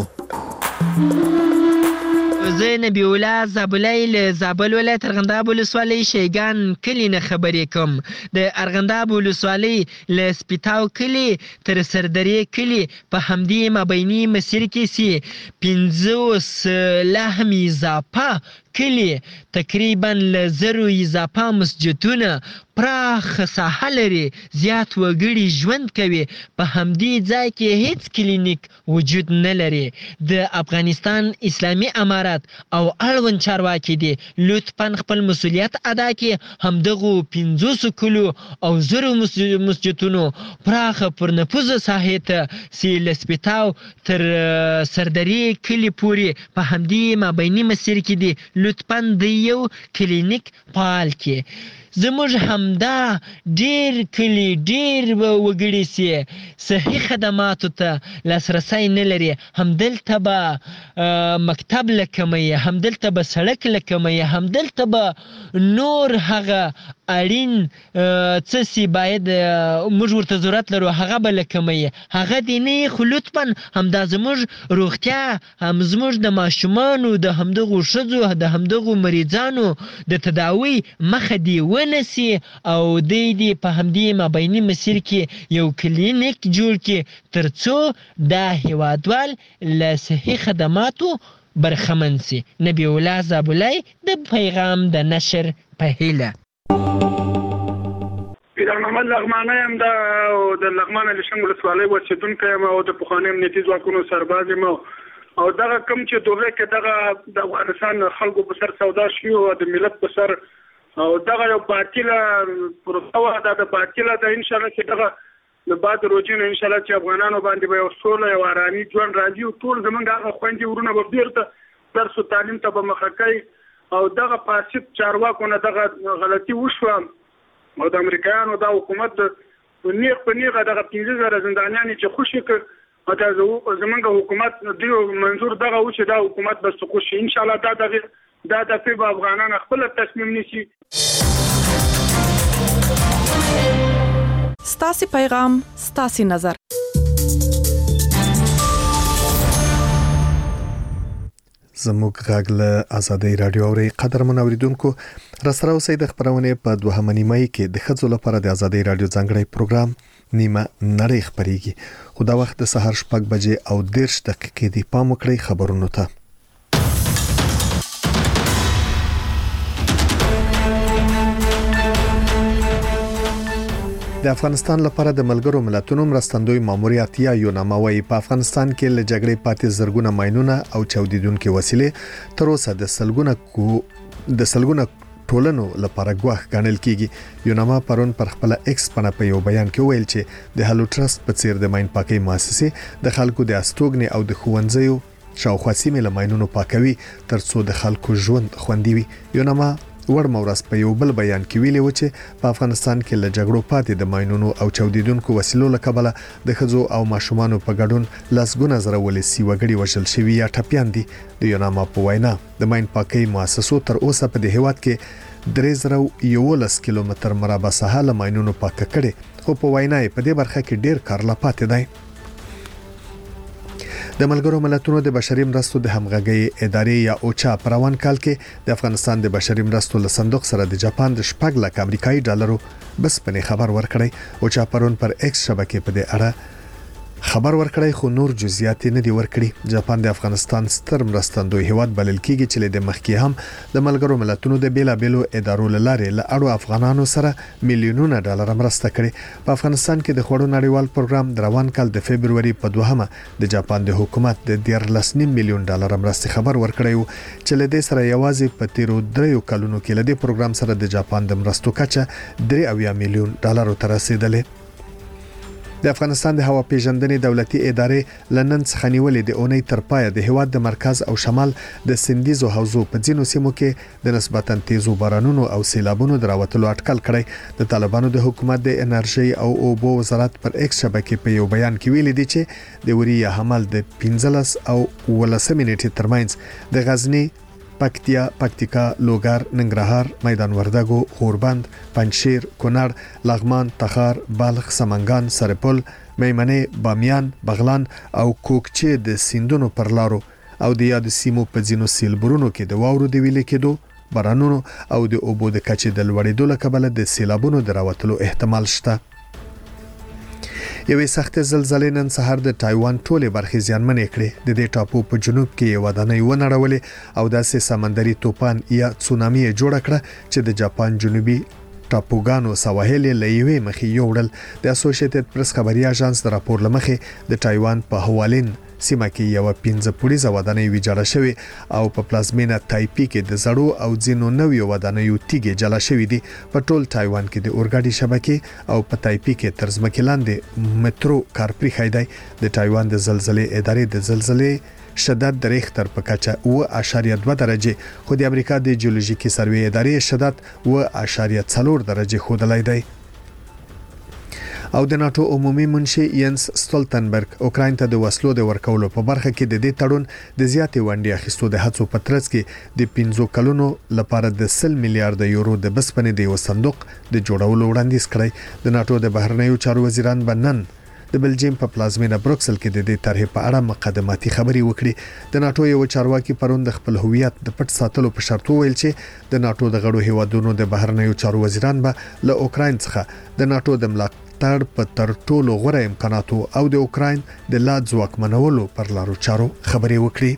زه نبی الله زابلای له زابل ولایت ارغنداب ولسوالۍ شیګان کلی نه خبرې کوم. د ارغنداب ولسوالۍ له سپیتاو کلی تر سردرې کلی په همدې مابیني مسیر کې سي پنځوس لهم اضافه کلی تقریبا له زرو اضافه مسجدونه پراخ ساحه لري، زیات وګړي ژوند کوي. په همدې ځای کې هیڅ کلینیک وجود نه لري. د افغانستان اسلامي امارات او اړوند چارواکي دي لطفا خپل مسؤلیت ادا کړي، همدغو پنځوسو کلو او زرو مسجدونو پراخ پرنفوذ ساحې ته سي له سپیتاو تر سردرې کلي پورې په همدې مابیني مسیر کې دي لطفا د یو کلینیک فعال کړي. زموږ همدا ډیر کلی ډیر وګړي سي صحي خدماتو ته لاسرسی نه لري. همدلته به مکتب لکمي، همدلته به سړک لکمي، همدلته به نور هغه اړین څه سي باید موږ ورته ضرورت لرو هغه به لکمي، هغه دی نه. خو لطفا همدا زموږ روغتیا، هم زموږ د ماشومانو د همدغو ښځو د همدغو مریضانو د تداوی مخه دی ونسي او دی دی په همدې مابیني مسیر کې یو کلینیک جوړ کړي ترڅو دا هیوادوال له صحي خدماتو برخمن سي. نبی الله زابلای د پیغام د نشر په هیله.
پیران محمد لغمانی هم د لغمان لشن ولسوالۍ اوسېدونکی یم او د پخواني امنیتي ځواکونو سرباز یم او دغه کوم چې دوغه کې دغه د افغانستان خلکو په سر سودا شي او د ملت په سر او دغه یو باطله پروسه وه، دا د باطله ده. انشاءالله چې دغه د بعد روجې نه انشاءالله چې افغانانو باندې به یو سوله یو ارامي ژوند راځي او ټول زموږ هغه خویندې ورونه به بېرته درس و تعلیم ته به مخه کوي او دغه فاسد چارواکو نه دغه غلطي وشوه او د امریکایانو دا حکومت نیغ په نیغه دغه پنځه زره زندانیانې چې خوشي کړ اته زمونږ حکومت دیو منظور دغه و چې دا حکومت بس سقوط شي ان شاء الله دا د دا د په افغانانو خپل تصمیم نیسي.
ستاسو پیغام ستاسو نظر.
زموږ غږ له آزادۍ رادیو اوري قدر منوریدونکو رسراو سید خبرونه په دوهمه نیمه کې د خځو لپاره د آزادۍ رادیو ځانګړی پروګرام نیمه نړۍ خبريږي. خو دا وخت د سهار شپږ بجې او دېرش دقیقې دی. پام وکړئ خبرونو ته. د افغانستان لپاره د ملګرو ملتونو مرستندوی ماموریت یا یوناما وايي په افغانستان کې له جګړې پاتې زرګونه ماينونه او چاودیدونکو وسیلې تر اوسه د سلګونه کو د سلګونه ټولنو لپاره ګواښ ګڼل کیږي. یوناما پرون پر خپل ایکس باندې په یو بیان کې ویل چې د هالو ټرست په څیر د ماين پاکي مؤسسه د خلکو د استوګنې او د خوندزیو شاوخوا سیمې له ماينونو پاکوي ترڅو د خلکو ژوند خوندي وي. یوناما ور مورس په یو بل بیان کې ویلي و چې په افغانستان کې له جګړو پاتې د ماينونو او چاودیدونکو وسیلو له کبله د خځو او ماشومانو په ګډون لاسګونه زره ولسی وګړي وژل شوی یا ټپيان دي. د یوناما په وینا د ماين پاکي مؤسسو تر اوسه په دې هیواد کې درې زره یولس کیلومتر مربع ساحه له ماينونو پاک کړي. خو په وینا په دې برخه کې ډیر کار لا پاتې دی. د ملګرو ملتونو د بشري مرستو د همغږي ادارې یا اوچا پروان کال کې د افغانستان د بشري مرستو له صندوق سره د جاپان د شپږ لک امریکایي ډالرو بس پنه خبر ورکړی. اوچا پرون پر ایکس شبکې په دې اړه خبر ورکړی خو نور جزئیات نه دي ورکړي. جاپان د افغانستان ستر مرستندوی هیواد بلل کیږي چې د مخکې هم د ملګرو ملتونو د بیلا بیلو ادارو لاره له اړو افغانانو سره میلیونونه ډالر مرسته کړي. په افغانستان کې د خوړو نړیوال پروګرام د روان کال د فبرवरी په دوهمه د جاپان د حکومت د ډیر لسنیم میلیون ډالر مرسته خبر ورکړی و چې له دې سره یوازې په تیرو دریو کلونو کې له دې پروګرام سره د جاپان د مرستو کچه درې اویا میلیون ډالر تر رسیدلې. د افغانستان د هوا پیژندنې دولتي ادارې لنن څخه نیولې د اونۍ تر پایه د هیواد د مرکز او شمال د سندیزو حوزو په ځینو سیمو کې د نسبتاً تیزو بارانونو او سیلابونو دراوتلو اټکل کړی. د طالبانو د حکومت د انرژي او اوبو وزارت پر ایکس شبکې په یو بیان کې ویلي دي چې د وریا حمل د پنځلس او ولسمې نیټې ترمنځ د غزنی پکتیا، پکتیکا، لوګر، ننګرهار، میدان وردګو، غوربند، پنجشیر، کونړ، لغمان، تخار، بلخ، سمنګان، سرپل، میمنه، بامیان، بغلان او کوکچې د سیندونو پر لارو او د یاد سیمو په ځینو سیلبرونو کې د واورو د ویلې کېدو، بارانونو او د اوبو د کچې د لوړېدو له کبله د سیلابونو دراوتلو احتمال شته. یوې سخت زلزلې نن سهار د تایوان ټوله برخې زیانمنې کړې. د دې ټاپو په جنوب کې ودانۍ ونړولې او داسې سمندري طوفان یا تسونامي جوړ کړ چې د جاپان جنوبي ټاپوګانو سواحل له یوې مخې یوړل. د اسوسییټډ پریس خبري اژانس د راپور لمخې د تایوان په هوالین سیمه کې یو پنځه پوړیزه ودانۍ ویجاړه شوې او په پلازمینه تایپی کې د زړو او ځینو نویو ودانیو تیږې جلا شوې دي. په ټول تایوان کې د اورګاډي شبکې او په تایپی کې تر ځمکې لاندې مترو کار پرې خیدای. د تایوان د زلزلې ادارې د زلزلې شدت د ریختر په کچه اوه اعشاریه دوه درجه خو د امریکا د جیولوژیکي سروې ادارې شدت اوه اعشاریه څلور درجه ښودلای دی. او د ناتو عمومي منشي ینس ستولتنبرګ اوکراین ته د وسلو د ورکولو په برخه کې د دې تړون د زیاتې ونډې اخیستو د هڅو په ترڅ کې د پنځو کلونو لپاره د سل میلیارډ یورو د بسپنې د یو صندوق د جوړولو وړاندیز کړی. د ناتو د بهرنیو چارو وزیران بنن د بلجیم په پلازمینه بروکسل کې د دې طرحې په اړه مقدماتي خبري وکړي. د ناتو یو چارواکي پرون د خپل هویت د پټ ساتلو په شرط ویل چې د ناتو د غړو هیوادونو د بهرنیو چارو وزیران به له اوکراین څخه د ناتو د ملاتړ په تر ټولو غوره امکاناتو او د اوکراین د لا ځواکمنولو پر لارو چارو خبري وکړي.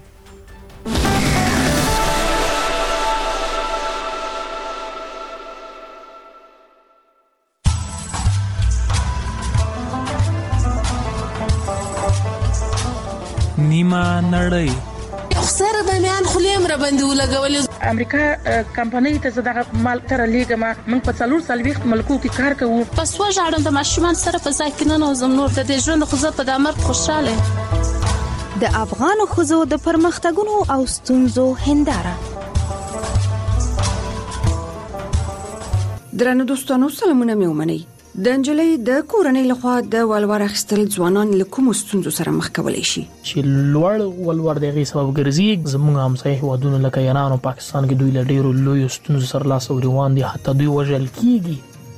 نیمه نړۍ
خسر د میان خلیم را باندې ولګول.
امریکا کمپنۍ ته زداغه مال تر لیګه ما موږ په څلور سلويخت ملکو کې کار کوو.
پس وژاړم د ماشومان سره په ځای کې نه نوزم نور د دې ژوند خو زه په دامر خوشاله.
د افغان خوځو د پرمختګونو او ستونزو هنداره.
درنو دوستانو سلامونه مې ومنئ.
د نجلۍ د کورنۍ لخوا د ولور اخیستل ځوانان له کومو ستونزو سره مخ کولی شي؟
چې لوړ ولور دغه سبب ګرځي زموږ همسایه هیوادونو لکه ایران او پاکستان کې دوی له ډیرو لویو ستونزو سره لاس او روان دي، حتی دوی وژل کیږي.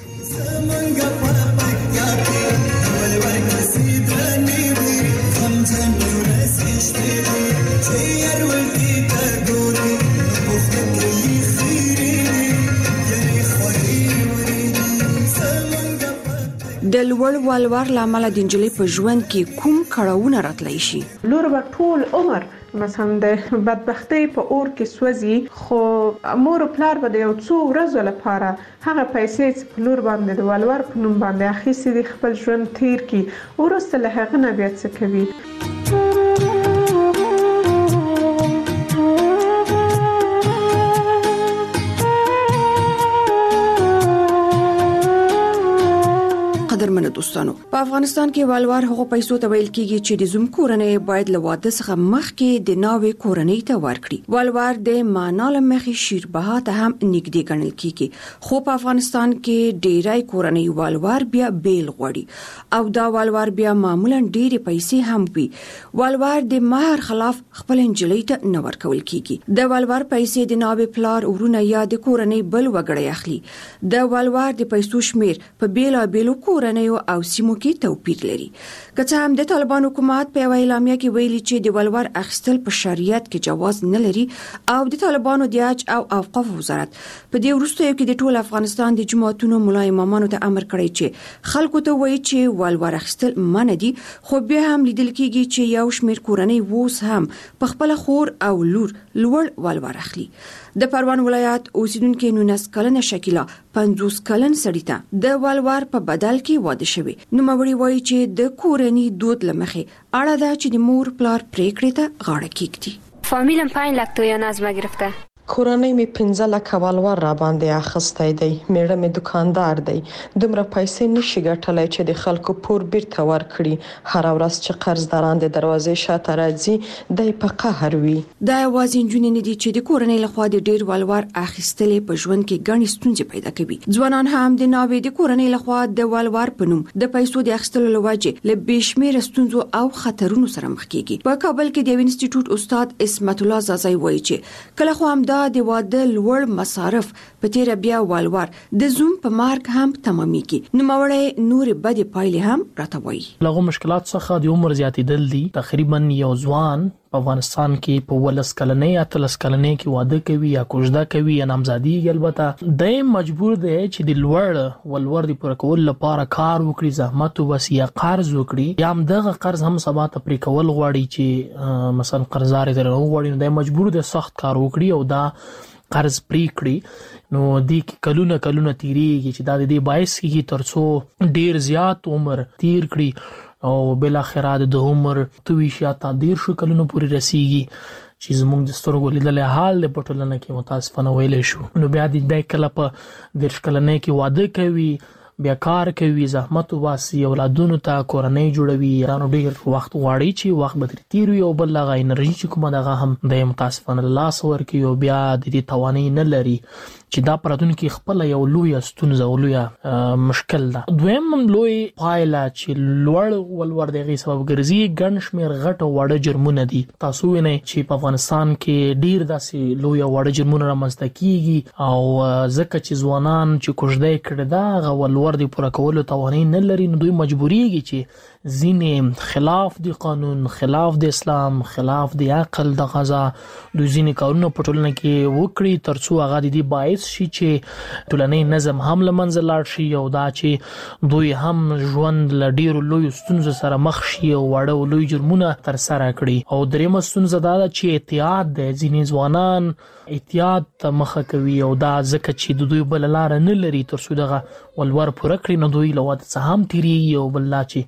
د لوړ ولور لامل د نجلۍ په ژوند کې کوم کړهونه راتلی شي؟
لور به ټول عمر مثلا د بدبختی په اور کې سوځي، خو مور او پلار به د یو څو ورځو لپاره هغه پیسې چې په لور باندې د ولور په نوم باندې اخیستې دي خپل ژوند تیر کړي، وروسته له هغه نه بیا څه کوي؟
قدرمنو دوستانو، په افغانستان کې ولور هغو پیسو ته ویل کیږي چې د زوم کورنۍ باید له واده څخه مخکې د ناوې کورنۍ ته ورکړي. ولور د معنا له مخې شیربها ته هم نږدې ګڼل کیږي، خو په افغانستان کې ډیری کورنۍ ولور بیا بیل غواړي او دا ولور بیا معمولا ډیرې پیسې هم وي. ولور د مہر خلاف خپل نجلۍ ته نه ورکول کیږي. د ولور پیسې د ناوې پلار ورونه یا د کورنۍ بل وګړی اخلي. د ولور د پیسو شمیر په بیلابیلو کورنۍ او سیمو کې توپیر لري. که څه هم د طالبان حکومت په اعلامیه کې ویلي چې د ولور اخیستل په شریعت کې جواز نه لري او د طالبانو د حج او اوقاف وزارت په دې وروستیو کې د ټول افغانستان د جماعتونو ملا امامانو ته امر کړی چې خلکو ته وایي چې ولور اخیستل منع دي، خو بیا هم لیدل کېږي چې یو شمېر کورنۍ اوس هم په خپل خور او لور لوړ ولور اخلي. د پروان ولایت اوسیدونکو نونس کلنه شکیلا پنځوس کلن سړی ته د ولور په بدل کې واده شوی. نو موري وایي چې د کورنۍ دود لمخې اړه ده چې د مور پلار پریکړې ته غاړه کېږدي.
فامیلم پنج لک تویان از ما گرفته.
کورنۍ می پنځه لکه ولور را باندې اخیستی دی. میړه می دکاندار دی، دومره پیسې نشي ګټلی چې د خلکو پور بیرته ورکړي. هر ورځ چې قرضداران د دروازې شاته راځي دی په قهر وي.
دا یوازې نجونې نه دي چې د کورنۍ لخوا د ډیر ولور اخیستلې په ژوند کې ګڼې ستونزې پیدا کوي. ځوانان هم د ناوې د کورنۍ لخوا د ولور په نوم د پیسو د اخیستلو له وجې له بې شمېره ستونزو او خطرونو سره مخ کیږي. په کابل کې د انسټیټیوټ استاد اسمت الله زازای وایي چې کله خو هم دا د واده لوړ مصارف په تیر بیا ولور د زوم په مارک هم تمامېږي. نو موري نور بد پایلې هم راتوي.
لغو مشکلات څخه د عمر زیاتېدل دي. تقریبا یو ځوان په افغانستان کې په ولس کلنۍ یا تلس کلنۍ کې واده کوي یا کوژده کوي یا نامزادي البته د مجبور دی چې د لوړ ولور د پوره کولو لپاره کار وکړي، زحمت وباسي یا قرض وکړي، یا هم دغه قرض هم سبا ته پرې کول غواړي چې مثلا قرضدار یې درنه وغواړي، نو د مجبور دی سخت کار وکړي او دا قرض پرې کړي. نو د کلونه کلونه تیریږي چې دا د دې باعث کیږي ترڅو ډیر زیات عمر تیر کړي او بل اخره د عمر تویش یا تدیر شو کلونو پورې رسیږي چې زموږ د سترګو لیدل حال په ټولنه کې متاسفانه ویلې شو. نو بیا د کله په دیرش کلنۍ کې واده کوي، بیا کار کوي، زحمت وباسي، اولادونو ته کورنۍ جوړوي، رانو ډیر وخت غواړي چې وخت به تیر وي او بل هغه انرژي چې کومه دغه هم د متاسفانه لاس ورکوي او بیا د دې توانایي نه لري چې دا پراتونکو خپل یو لوی ستونزه او لوی مشکل ده. دویم لوی پایله چې لوړ ولور دغه سبب ګرځي ګڼ شمېر غټ او وړ جرمونه دي. تاسو وینئ چې په افغانستان کې ډیر داسې لوی او وړ جرمونه رامنځته کیږي او ځکه چې ځوانان چې کوژده کړي دا غو ولور دی پوره کولو توانایي نه لري، نو دوی مجبوریږي چې ځینې خلاف دی قانون، خلاف د اسلام، خلاف د عقل د غذا دوی ځینې کارونه په ټولنه کې وکړي ترڅو هغه د دې باعث شي چې ټولنی نظم هم له منځه لاړ شي او دا چې دوی هم ژوند له ډیرو لویو ستونزو سره مخ شي او واړه او لوی جرمونه ترسره کړي. او دریمه ستونزه دا ده چې احتیاط دی. ځینې ځوانان احتیاط ته مخه کوي او دا ځکه چې د دوی بل لار نه لري ترڅو دغه ولور پوره کړي، نو دوی له واده څخه هم تیریږي او بل لا چې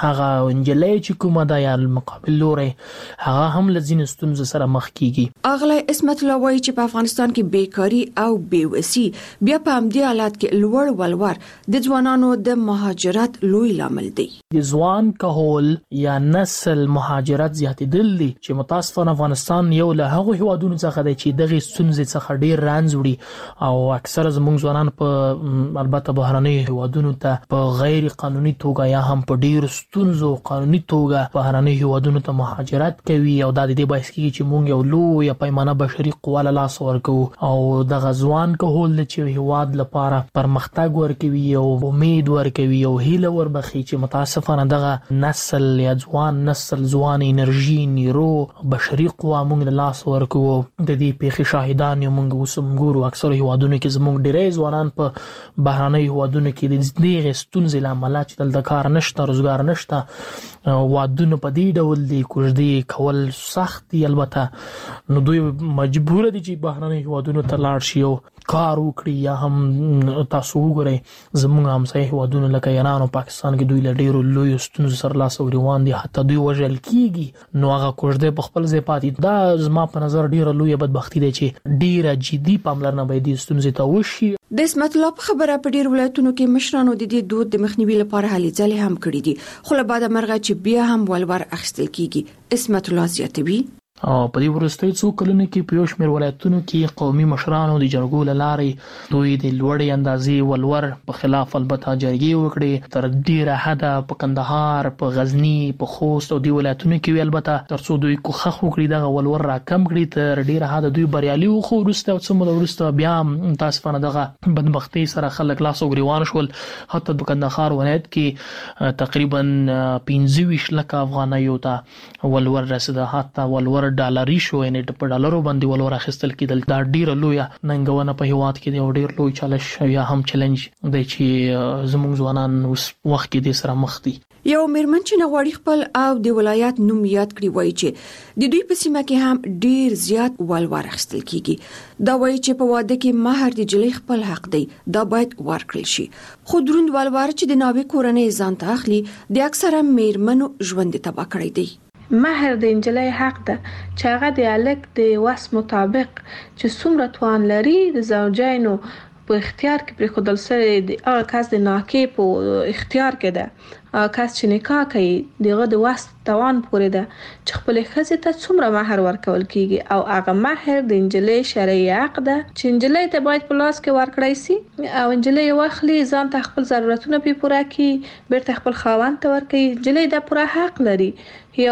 هغه انجلې چې کومه د یا مقابل لوري هغه هم لزین ستونزې سره مخ کیږي.
اغلی اسمت الله وایي چې په افغانستان کې بیکاری او بیوسی بیا په همدې حالات کې لوړ ولور د ځوانانو د مهاجرت لوی لامل دی.
د ځوان کهول یا نسل مهاجرت زیاتېدل دي چې متاسفانه افغانستان یو له هغو هیوادونو څخه دی چې دغه ستونزې څخه ډیر رانځ وړي او اکثره زموږ ځوانان په البته بهرنۍ هیوادونو ته په غیر قانوني توګه یا هم په ډیر ستونزو قانوني توګه بهرنۍ هیوادونو ته مهاجرت کوي او دا د دې باعث کیږي چې موږ یو لوی پیمانه بشري قوا له لاس ورکو او د غزوان کهول چې هیواد لپاره پرمختګ ورکوي او امید ورکوي او هیله وربخي چې متاسفانه دغه نسل یا ځوان نسل ځوان انرژي نیرو بشري قوا موږ له لاس ورکو. د دې پیښې شاهدان یو موږ وسم ګورو اکثره هیوادونو کې زموږ ډېری ځوانان په بهرنۍ هیوادونو کې د دې ستونزې له امله چې دلته کار نشته روزګار نشته وادونه په دې ډول دي کوژدې کول سخت دي البته نو دوی مجبور دي چې بهرنۍ هیوادونو ته لاړ شي او کار وکړي یا هم تاسو وګورئ زموږ همسایه هیوادونه لکه ایران او پاکستان کې دوی له ډېرو لویو ستونزو سره لاس او ګریوان دي حتی دوی وژل کیږي نو هغه کوژدې په خپل ځای پاتې دا زما په نظر ډېره لویه بدبختي ده چې ډېره جدي پاملرنه باید دې ستونزې ته وشي.
د اسمت الله په خبره په ډیر ولایتونو کې مشرانو د دې دود د مخنیوي لپاره هلې ځلې هم کړې دي خو له بعده مرغه چې بیا هم ولور اخیستل کیږي. اسمت الله زیاتوي
او په دې وروستي څو کلونو کې په یو شمېر ولایتونو کې قومي مشرانو د جرګو له لارې دوی د لوړې اندازې ولور په خلاف البته جرګې وکړې تر ډیره حده په کندهار په غزنی په خوست او د ولایتونو کې البته تر څو دوی کوخه وکړي دغه ولور را کم کړي تر ډیره حده دوی بریالي وو خو وروسته او څومره وروسته بیا تاسفانه دغه بدبختی سره خلک لاس او ګریوان شول. حتی په کندهار ولایت کې تقریبا پنځه ویشت لکه افغانیو ته ولور رسیده حتی ولور ډالري شو یعنی په ډالرو باندې ولور اخیستل کېدل. دا ډیره لویه ننګونه په هیواد کې دی او ډیر لوی چالش یا هم چیلنج دی چې زموږ ځوانان اوس وخت کې د سره مخ دي.
یو میرمن چې نغواړي خپل او د ولایت نوم یاد کړي وایي چې د دوی په سیمه کې هم ډیر زیات ولور اخیستل کیږي. دا وایي چې په واده کې مہر د جلۍ خپل حق دی دا باید ورکړل شي خو دروند ولور چې د ناوې کورنۍ ځان ته اخلي د اکثره میرمنو ژوند تباه کړی دی.
مہر د انجلۍ حق ده چې هغه د الک د وس مطابق چې څومره توان لري د زوجینو په اختیار کې پر خودل سره د هغه کس د ناکې په اختیار کې ده هغه کس چې نکاح کوي دغه د وس توان پورې ده چې خپل ښځې ته څومره مہر ورکول کیږي او هغه مہر د انجلۍ شرعي حق ده چې انجلۍ ته باید په لاس کې ورکړی سي او انجلۍ واخلي ځان ته خپل ضرورتونه په پوره کړي بیرته خپل خاوند ته ورکړي. انجلۍ د پوره حق لري یو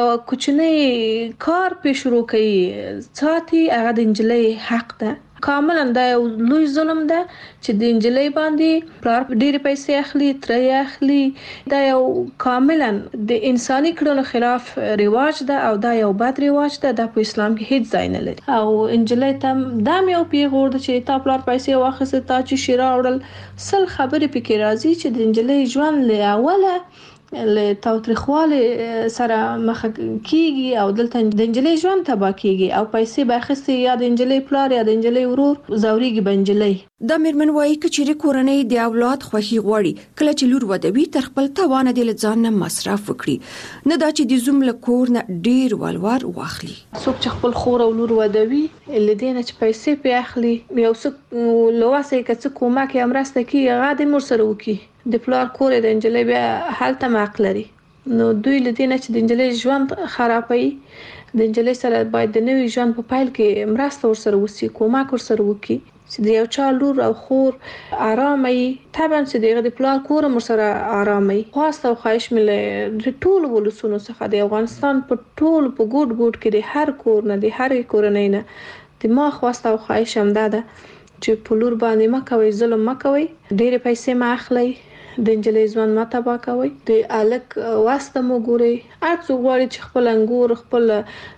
کوچنی کار په شروع کوي ساتي هغه د انجلۍ حق ده. کاملا دا یو لوی ظلم ده چې د انجلۍ باندې پلار ډېر پیسې اخلي ترې اخلي دا یو کاملا د انساني کړنو خلاف رواج ده او دا یو بد رواج ده د په اسلام کې هیڅ ځای نه لري او انجلۍ ته دا یو پیغور ده چې تا پلار پیسې واخیسته تا چې شیرا وړل سل خبرې پکې راځي چې د انجلۍ ژوند له اوله له تاوتریخواله سره مخ کیږي او دلته د انجلۍ ژوند تباه کیږي او پیسې باخستې یا د انجلۍ پلار یا د انجلۍ ورور زوريږي بنجلۍ.
د میرمن وایي چې کورنۍ د اولاد خوښي غواړي کله چې لور ودوي تر خپل توان د ځان نه مصرف وکړي نه دا چې د زوم له کور نه ډیر ولور واخلي.
څوک چې خپل خور او لور ودوي لدینه چې پیسې په اخلي یو څوک لواسه کڅ کومه کې امرسته کی غاده مر سره وکي د پلار کور د انجلۍ بیا حالت معق لري نو دوی لدینه چې د انجلۍ ژوند خرابوي د انجلۍ سره باید د نوې ژوند په پایل کې مرسته ورسره وسی کومک ورسره وکي چې د یو چا لور او خور آرامي طبعا چې دغه د پلار کور مر سره آرامي خواسته او خواهش مله د ټول ولسونو څخه د افغانستان په ټول په ګډ ګډ کې د هر کور نه د هر کورنۍ نه د ما خواسته او خواهش هم ده چې په لور باندې ما کوي ظلم ما کوي ډېر پیسې ما اخلي د انجلۍ ژوند ما تبا کوي د الک واسطه مو ګوري ارڅو غواړي چې خپل انګور خپل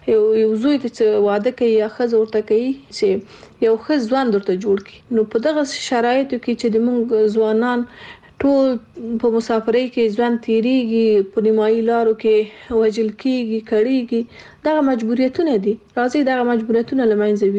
یو زوی ته واده کوي یا خزه ورته کوي چې یو خز ژوند ورته جوړ کړي نو په دغه شرایطو کې چې د موږ ځوانان ټول په مسافرۍ کې ژوند تیریږي په نیمایي لارو کې وجل کیږي کړيږي دغه مجبوریتونه دي راځي دغه مجبوریتونه لمنځه ویسو.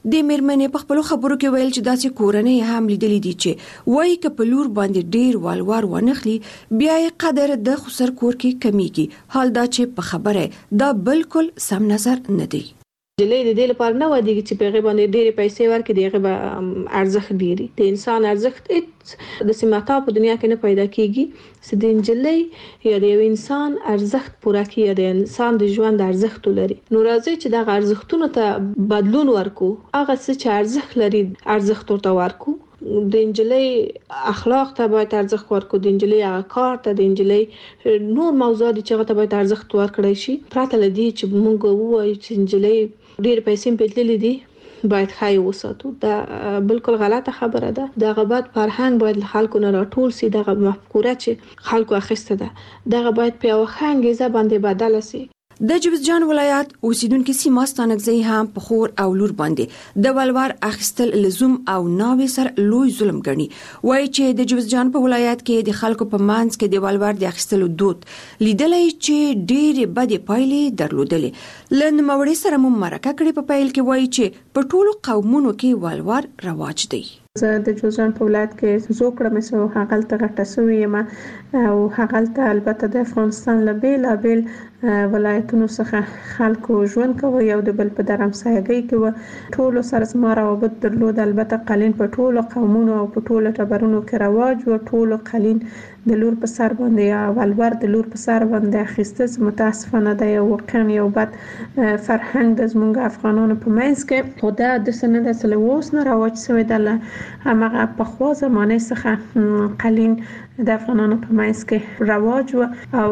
د میرمنې په خپل خبرو کې ویل چې داسې کورنۍ هم لیدلې دي چې وایي ک په لور باندې ډیر والوار ونخلي بیا یې قدر د خسر کور کې کمیږي، حال دا چې په خبره دا بالکل سم نظر نه دی.
جلې د دې لپاره نه ودی چې په غیبه باندې ډېرې پیسې ورکړي دغه به ارزښت ډېری د انسان ارزښت د سیماتا په دنیا کې نه پیدا کیږي چې د انجلۍ یا د یو انسان ارزښت پوره کیږي د انسان د ژوند ارزښت لري. نو راځي چې دغه ارزښتونو ته بدلون ورکو، هغه څه چې ارزښت لري ارزښت ورته ورکو. د انجلۍ اخلاق ته باید ارزښت ورکو، د انجلۍ هغه کار ته، د انجلۍ نور موضوعات چې هغه ته باید ارزښت ورکړی شي، پرته له دې چې موږ ووایو چې انجلۍ ډېر پیسې بدلې دي باید خای وساتو. دا بالکل غلطه خبره ده. دغه بد فرهنګ باید خلکو نه راټول سي، دغه مفکوره چې خلکو اخیسته ده دغه باید په یو ښه انګیزه باندې بدل سي.
د جوزجان ولایت اوسیدونکو سیمه ستانکزی هم په خور او لور باندې د ولور اخیستل لزوم او ناوې سر لوی ظلم ګڼي. وایي چې د جوزجان په ولایت کې د خلکو په منځ کې د ولور د اخیستلو دود لیدلې چې ډېرې بدې پایلې درلودلې. لن موري سره مو مرکه کړې په پیل کې وایي چې په ټولو قومونو کې ولور رواج دی.
زه د جوزجان په ولایت کې زو کړم چې هغه ته غټه سوې ما او هغه ته البته د افغانستان له بیلابیل ولایتونو څخه خلکو ژوند کوي او د بل په درمسایګۍ کې و ټولو سره سم روابط درلود. البته قالین په ټولو قومونو او په ټولو ټبرونو کې رواج و. ټولو قالین د لور په سر باندې یا ولور د لور په سر باندې اخیسته متاسفانه د یو واقعا یو بد فرهنګ د زمونږ افغانانو په منځ کې خو دا د سند اصل اوس نه رواج شوی دی. همغه په خوا زمانه څخه قالین د افغانانو په منځ کې رواج و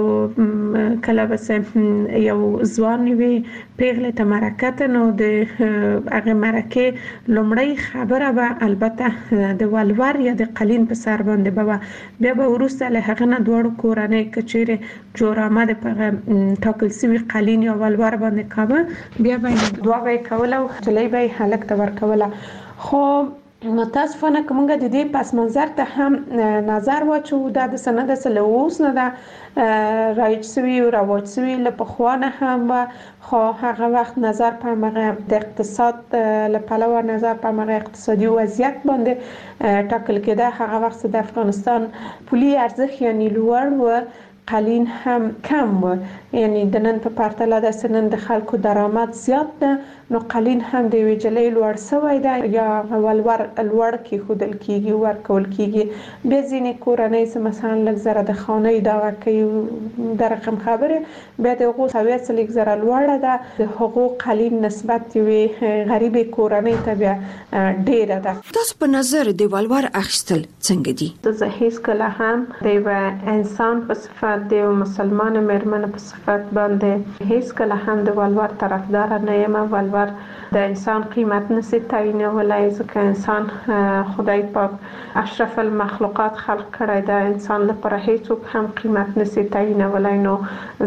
او کله بس یو ځوان وی پیغله ته مرکه نو د هغه مرکه لومړی خبره به البته د ولور یا د قالین په سر باندې به بیا به ورسته له هغه نه دوړو کورنۍ کچېره جوړ آمد په ټاکل سوي قالین یا ولور باندې کاوه بیا به دوا به کوله او چلې به هلک ته ورکوله. خو متاسفانه کومه د دې پس منظر ته هم نظر واچو دا د سند اصل اوس نه دا رایج سوي او رواج سوي له پخوانه هم خو هغه وخت نظر په مغه د اقتصاد له پلوه نظر په مغه اقتصادي وضعیت باندې ټاکل کېده. هغه وخت د افغانستان پولي ارزښت یعنی لوړ و، قالین هم کم و، یعنی د نن په پرتله د سنن د خلکو درآمد زیات ده نو قالین هم د ویجلې لوړ سوی ده یا ولور لوړ کې خودل کیږي ورکول کیږي. به ځینې کورنۍ چې مثلا لږ زره د خانه دا کوي د رقم خبره به د حقوق سویت لږ زره لوړه ده د حقوق قالین نسبت وي غریب کورنۍ ته بیا ډیره ده.
تاسو په نظر د ولور اخیستل څنګه دي؟
زه هیڅ کله هم د انسان په صفت د مسلمان مېرمن په صفت باندې هیڅ کله هم د ولور طرفدار نه یم. ولور د انسان قیمت نشي تعیینولای ځکه انسان خدای پاک اشرف المخلوقات خلق کړی دا انسان لپاره هیڅوک هم قیمت نشي تعیینولای. نو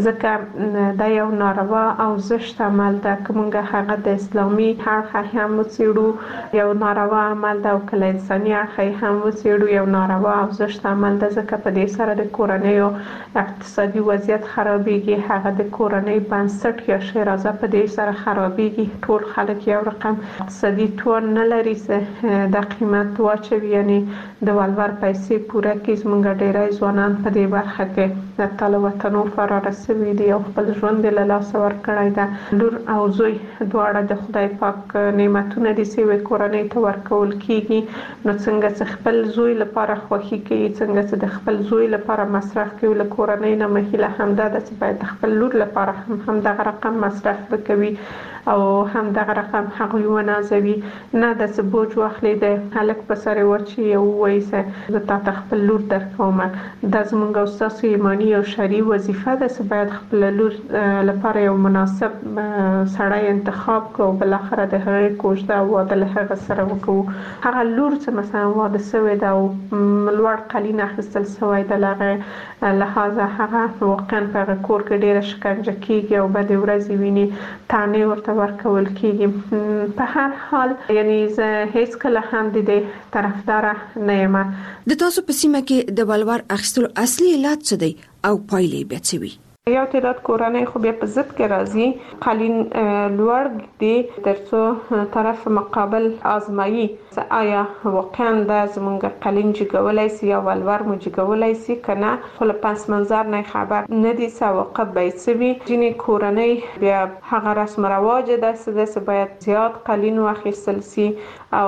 ځکه دا یو ناروا او زشت عمل ده کومه هغه د اسلامي اړخ هم وڅېړو یو ناروا عمل ده او کله انساني اړخ هم وڅېړو یو ناروا او زشت عمل ده ځکه په دې سره د کورنۍ اقتصادي وضعیت خرابېږي. هغه د کورنۍ بنسټ یا شیرازه په دې سره خرابېږي. ټول خلک یو رقم اقتصادي توان نه لري چې د قیمت واچوي یعنی د ولور پیسې پوره کړي. زموږ ډېری ځوانان په دې برخه کې د تل وطنو فرار شوي دي او خپل ژوند له لاسه ورکړی ده. لور او زوی دواړه د خدای پاک نعمتونه دي چې کورنۍ ته ورکول کیږي. نو څنګه چې خپل زوی لپاره خوښي کوي څنګه چې د خپل زوی لپاره مصرف کوي له کورنۍ نه مخیله همدا ده چې باید خپل لور لپاره هم همدغه رقم مصرف وکوي او هم دغه رقم هغوی ونازوي. نه د څه بوج واخلي د هلک په سر وچی او وایي چې زه تا ته خپل لور درکوم. دا زموږ او ستاسو ایماني او شرعي وظیفه ده چې باید خپل لور لپاره یو مناسب سړی انتخاب کړو. بالاخره د هغې کوژده او واده له هغه سره وکړو. هغه لور چې مثلا واده شوې ده او لوړ قالین اخیستل شوی ده له هغه لحاظه هغه واقعا په هغه کور کې ډېره شکنجه کیږي او بدې ورځې ویني تانې ورته ورکول کیږي. په هر حال یعنی زه هیڅ کله هم د دې طرفدار نه یم.
د تاسو په سیمه کې د ولور اخیستلو اصلي علت څه دی او پایلې به څه وي؟
یو تعداد کورنۍ خو بیا په ضد کې راځي قالین لوړ دی ترڅو طرف مقابل آزمایي آیا واقعا د زمونږ قالین جګولای سي یا ولور مو جګولای سي کنه، خو له پس منظر نه خبر نه دي سواقب باید سوي. ځینې کورنۍ بیا هغه رسم رواج ده چې باید زیات قالین واخیستل سي او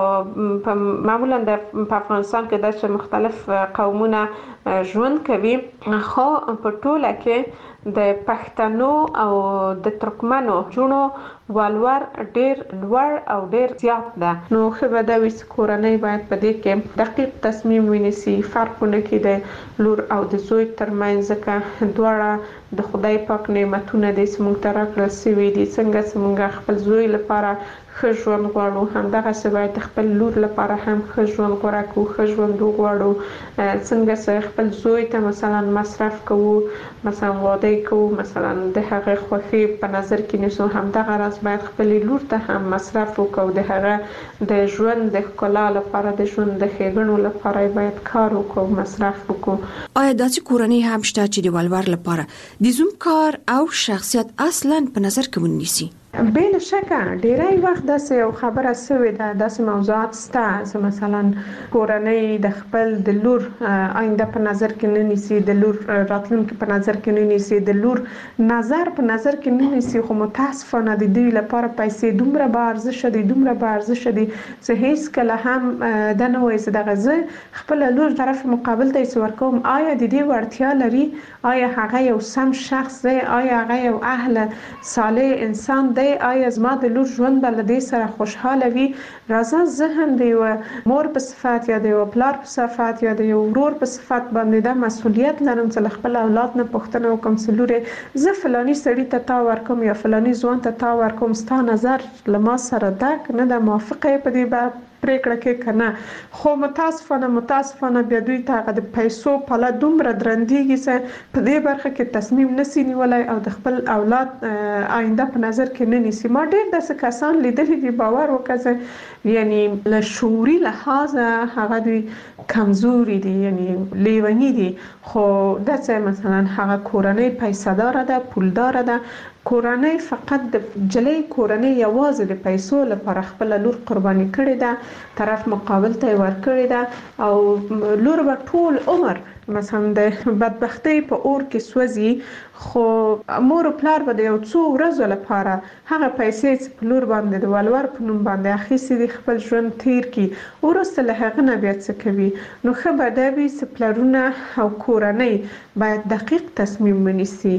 معمولا د افغانستان کې د مختلف قومونه ژوند کوي، خو په ټوله کې د پښتنو او د ترکمنو جونو ولور ډیر لوړ او ډیر زیات ده. نو خو به د ویس کورنۍ باید په دې کې دقیق تصمیم ونیسي، فرقونه کې د لور او د زوی ترمنځ ځکه دواړه د خدای پاک نعمتونه دي چې موږ ته راکړل سوي دي. څنګه چې موږ خپل زوی لپاره ښه ژوند غواړو، همدغسې باید خپل لور لپاره هم ښه ژوند غوره کړو، ښه ژوند وغواړو. څنګه چې خپل زوی ته مثلا مصرف کوو، مثلا واده کوو، مثلا د هغه خوښي په نظر کې نیسو، همدغه راز باید خپل لور ته هم مصرف وکړو، د هغه د ژوند د ښکلا لپاره، د ژوند د ښېګڼو لپاره باید کار وکړو، مصرف وکړو.
آیا داسې کورنۍ هم شته چې د ولور لپاره د زوم کار او شخصیت اصلا په نظر کې ونیسي؟
بلا شکه ډیری وخت داسې یو خبره سوې ده، داسې موضوعات شته چې مثلا کورنۍ د خپل د لور آینده په نظر کې نه نیسي، د لور راتلونکي په نظر کې نه نیسي، د لور نظر په نظر کې نه نیسي، خو متاسفانه د دوی لپاره پیسې دومره با ارزښت دي، دومره با ارزښت دي چې هیڅ کله هم د نه وایي چې دغه زه خپل لور طرف مقابل ته یې ورکوم، آیا د دې وړتیا لري، آیا هغه یو سم شخص دی، آیا هغه یو اهل صالح انسان دی، آیا زما د لور ژوند به له دې سره خوشحاله وي. راځه زه هم د یو مور په صفت یا د یو پلار په صفت یا د یو ورور په صفت باندې دا مسؤلیت لرم چې له خپل اولاد نه پوښتنه وکړم چې لورې زه فلاني سړي ته تا ورکوم یا فلاني ځوان ته تا ورکوم، ستا نظر له ما سره ده که نه ده، موافقه یې په دې به پریکړه کې کنه. خو متاسفانه متاسفانه بیا دوی ته هغه د پیسو پله دومره درندېږي چې په دې برخه کې تصمیم نسی نیولای او د خپل اولاد آینده په نظر کې نه نیسي. ما ډېر داسې کسان لیدلي دي، باور وکړه، یعنی له شعوري لحاظه هغه دوی کمزوري دي، یعنی لیونی دي، خو داسې مثلا هغه کورنۍ پیسه داره ده، پولداره ده، کورنۍ فقط د جلۍ کورنۍ یوازې د پیسو لپاره خپل لور قرباني کړې ده، طرف مقابل ته ورکړې ده او لور به ټول عمر مثلا د بدبختی په اور کې سوځي، خو مور او پلار به د یو څو ورځو لپاره هغه پیسې چې په لور باندې د ولور په نوم باندې اخیستې دي خپل ژوند تیر کړي، وروسته له هغه نه بیا څه کوي. نو ښه به دا وي چې پلرونه او کورنۍ باید دقیق تصمیم ونیسي.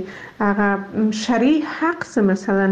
هغه شرعي حق چې مثلا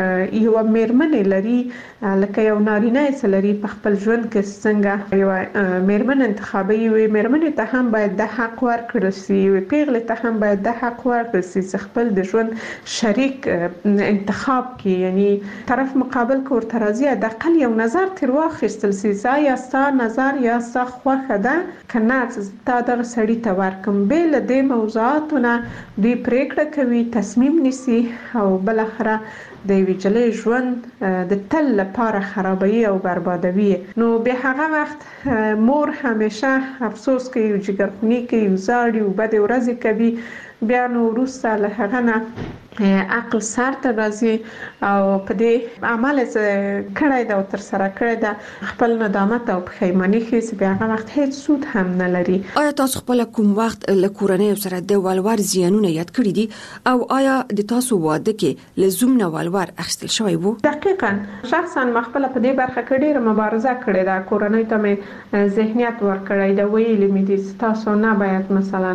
یوه میرمنې لري، لکه یو نارینه چې لري په خپل ژوند کې څنګه یوه میرمن انتخابوي، یوې میرمنې ته هم باید د حق ورکړل سي، یوې پیغلې ته هم باید د حق ورکړل سي چې خپل د ژوند شریک انتخاب کې، یعنی طرف مقابل کې ورته راځي د اقل یو نظر تر واخیستل سي چې یا ستا نظر یا ستا خوښه ده که نه چې تا دغه سړي ته ورکړم. بې له دې موضوعاتو نه دوی پریکړه کوي، تصمیم نیسي او بالاخره د یوې جلۍ ژوند د تل لپاره خرابوي او بربادوي. نو بیا هغه وخت مور همیشه افسوس کوي، یو جګرخوني کوي، یو زاړي، یو بدې ورځې کوي، بیا نو وروسته له هغه نه عقل سر ته راځي او په دې عمل چې کړی ده او ترسره کړی ده خپل ندامت او پښیماني ښیي چې بیا هغه وخت هیڅ سود هم نه لري.
آیا تاسو خپل کوم وخت له کورنۍ سره د ولور زیانونه یاد کړی دي او آیا د تاسو واده کې له زوم نه ولور اخیستل شوی وو؟
دقیقاً شخصا ما خپل په دې برخه کې ډېره مبارزه کړې ده. کورنۍ ته مې ذهنیت ورکړی ده، ویلي مې دي چې تاسو نه باید مثلا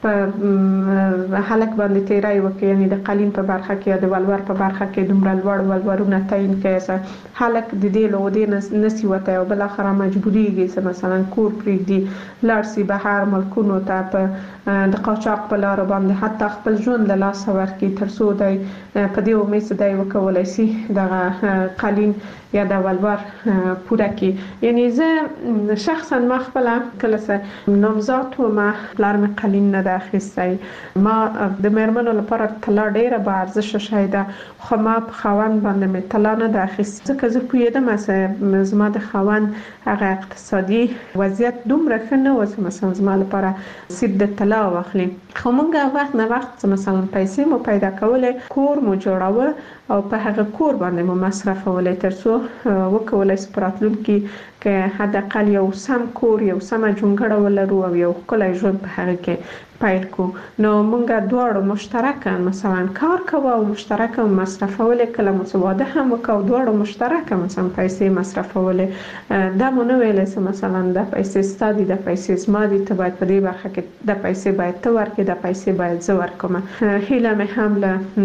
په هلک باندې تیری وکړي، یعنی د قالین په برخه کې یا د ولور په برخه کې دومره لوړ ولورونه تعیین کړي چې هلک د دې له عهدې نسي وتی او بالاخره مجبوریږي چې مثلا کور پرېږدي، لاړ سي بهر ملکونو ته په د قاچاق په لارو باندې حتی خپل ژوند له لاسه ورکړي تر څو دی په دې امید چې دی وکولی سي دغه قالین یا د ولور پوره کړي. یعنی زه شخصا ما خپله کله چې نامزاد وم پلار مې قالین نه ده اخیستی. ما د مېرمنو لپاره طلا ډېره ډیره با ارزښت شای ده خو ما په خاوند باندې مې طلا نه ده اخیستې ځکه زه پوهېدم چې زما د خاوند هغه اقتصادي وضعیت دومره ښه نه و چې مثلا زما لپاره سیب د طلا واخلي خو موږ وخت نه وخت مثلا پیسې مو پیدا کولې کور مو جوړاوه او په هغه کور باندې مو مصرفولې تر څو وکولای شو راتلونکي که حداقل یو سم کور یو سم جونګړه ولرو او یو ښکلی ژوند په هغه کې پیل کو نو موږ دواړو مشترکاً مثلا کار کوو او مشترکاً مصرفولې کله مو څه واده هم وکړو دواړو مشترکاً مثلا پیسې مصرفولې دا مو نه ویلی چې مثلا دا پیسې ستا دي دا پیسې زما دي ته باید په دې برخه کې دا پیسې باید ته ورکړې دا پیسې باید زه ورکړم هیله مې هم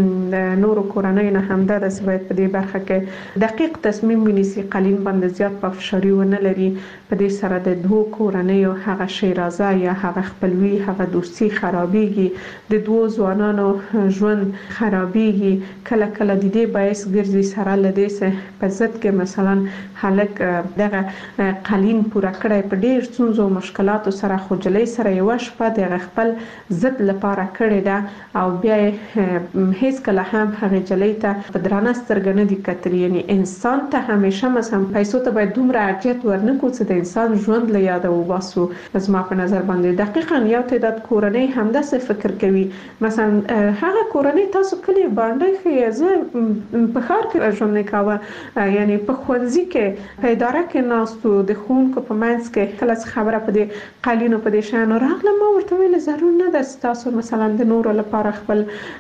له نورو کورنیو نه همدا ده چې باید په دې برخه کې دقیق تصمیم ونیسي قالین باندې زیات پافشاري ونه لري په دې سره د دوو کورنیو هغه شیرازه یا هغه خپلوي هغه دوستي خرابېږي د دوو ځوانانو ژوند خرابېږي کله کله د دې باعث ګرځي سره له دې څخه په ضد کې مثلا هلک دغه قالین پوره کړی په ډېر ستونزو او مشکلاتو سره خو جلۍ سره یوه شپه د خپل ضد لپاره کړې ده او بیا یې هیڅ کله هم هغې جلۍ ته په درانه سترګه نه دي کتلي یعنې انسان ته همیشه مثلا پیسو ته باید دومره ارجحیت ورنکړو چې د انسان ژوند له یاده وباسو زما په نظر باندې دقیقاً یو تعداد کورنۍ همداسې فکر کوي مثلا هغه کورنۍ تاسو کلی باندې ښه زه په ښار کې ژوند نه کاوه یعنی په ښوونځي کې په اداره کې ناستو د ښوونکو په منځ کې کله څه خبره په دې قالینو په دې شیانو راغله ما ورته ویل ضرور نه ده چې تاسو مثلا د نورو لپاره خپل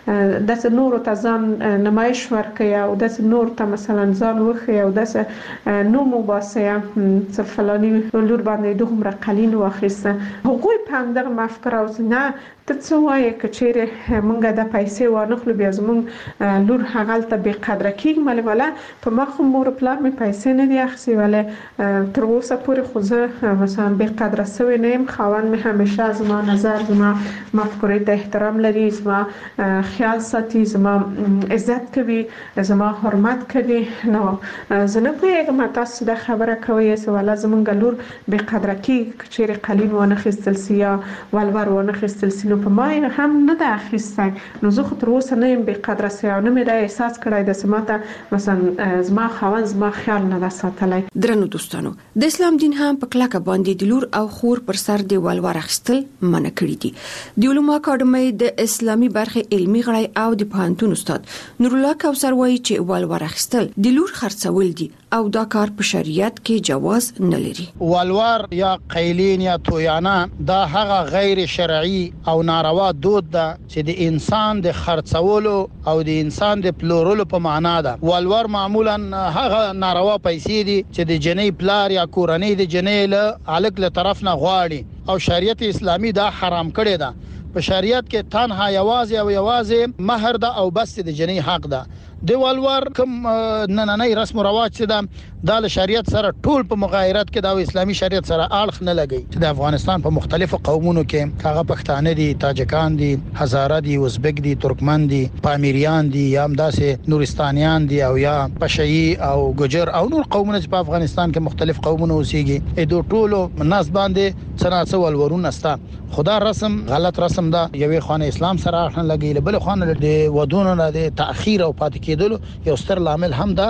داسې نورو ته ځان نمایش ورکړئ او داسې نورو ته مثلا ځان وښیئ او داسې نوم وباسئ چې فلاني لور باندې دومره قالین واخیسته هغوی په همدغه مفکوره اوس نه ته څه وایې که چیرې موږ د پیسې وانخلو بیا زموږ لور هغلته بې قدره کېږي مالې والا په ما خو مور پلار مې پیسې نه دي اخیستې ولې تر اوسه پورې خو زه مثلا بې قدره سوې نه یم خاوند مې همیشه زما نظر زما مفکورې ته احترام لري زما خیال ساتي زما عزت کوي زما حرمت کوي نو زه نه پوهېږم تاسو دا خبره کوئ چې والا زموږ لور بې قدره کېږي که چیرې قالین وانخیستل سي یا ولور وانخیستل سي نو په ما هم نه ده اخیستی نو زه خو تر اوسه نه یم بې قدره سوی او نه مې دا احساس کړی ده چې ماته مثلا زما خاوند زما خیال نه ده ساتلی
درنو دوستانو د اسلام دین هم په کلکه باندې د لور او خور پر سر د ولور اخیستل منع کړي دي د علومو اکاډمۍ د اسلامي برخې علمي غړی او د پوهنتون استاد نورالله کوثر وایي چې ولور اخیستل د لور خرڅول دي او دا کار په شریعت کې جواز نه لري
ولور یا قیلین یا تویانه دا هغه غیر شرعي او ناروا دود ده چې د انسان د خرڅولو او د انسان د پلورلو په معنا ده ولور معمولا هغه ناروا پیسې دي چې د جنې پلار یا کورنۍ د جنې له الک له طرف نه غواړي او شریعت اسلامي دا حرام کړی ده په شریعت کې تنها یوازې او یوازې مہر ده او بس د جنې حق ده د ولور کوم نننۍ رسم او رواج چې ده د شریعت سره ټول په مغایرت کې د اسلامي شریعت سره اړخ نه لګي چې د افغانستان په مختلفو قومونو کې هغه پښتانه دي تاجکان دي هزاره دي ازبک دي ترکمن دي پامیریان دي یا همداسې نورستانیان دي او یا پشهي او ګجر او نور قومونه چې په افغانستان کې مختلف قومونه اوسېږي اې دوه ټولو ناس باندې څنګه ولورونه ستا خدا رسم غلط رسم ده یوې خانه اسلام سره اړخ نه لګي بل خانه د ودونو نه د تاخير او پاتې کېدلو یو ستر لامل هم ده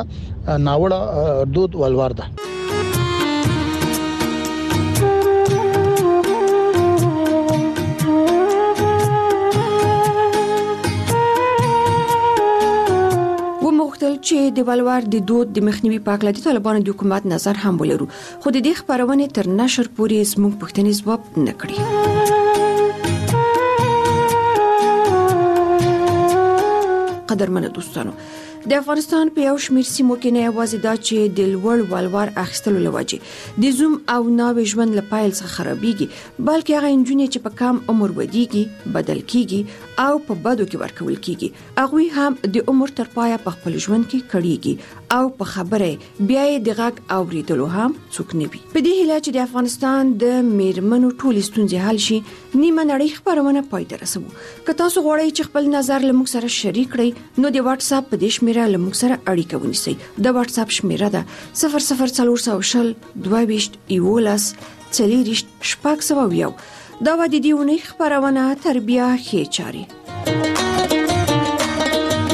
ناوړه دود ولور ده
ومغتل چې د ولور د دود د مخنیوي په اړه د طالبانو د حکومت نظر هم ولرو خو د دې خبرونه تر نشر پورې زموږ پښتني ځواب نه کړی قدرمن دوستانو د افغانستان په یو شمېر سیمو کې نه یوازې دا چې د لوړ ولور اخیستلو لوجې د زوم او ناوې ژوند له پیل څخه خرابېږي بلکې هغه نجونې چې په کم عمر ودیږي بدل کیږي او په بدو کې ورکول کیږي هغوی هم د عمر تر پایه په خپل ژوند کې کړيږي او په خبره بیا د غږ اوریدلو هم څوک نه وي په دې هیله چې د افغانستان د میرمنو ټولې ستونزې حل شي نیمه نړۍ خبرونه پای ته رسوو که تاسو غواړئ چې خپل نظر له موږ سره شریک کړئ نو د واتس اپ په دې شمیره له موږ سره اړیکه ونیسئ د واتس اپ شمیره ده صفر صفر څلور سوه شل دوه ویشت یولس څلېرویشت شپږ سوه یو دا و د دې اونۍ خپرونه تر بیا ښې چارې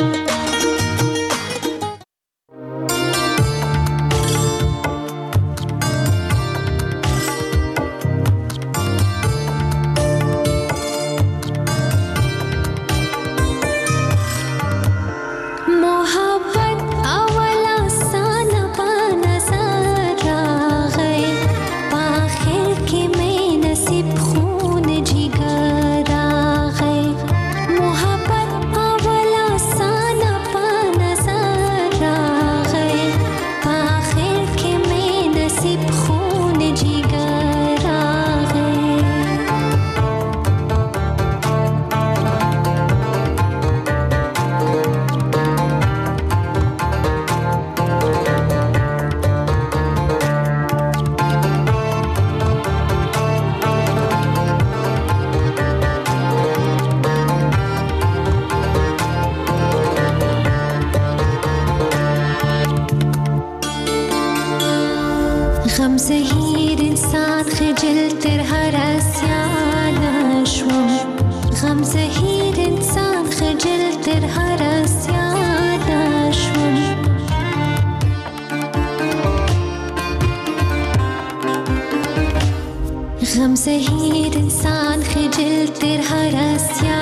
शहीद इंसान खिजिल तेरा रस्या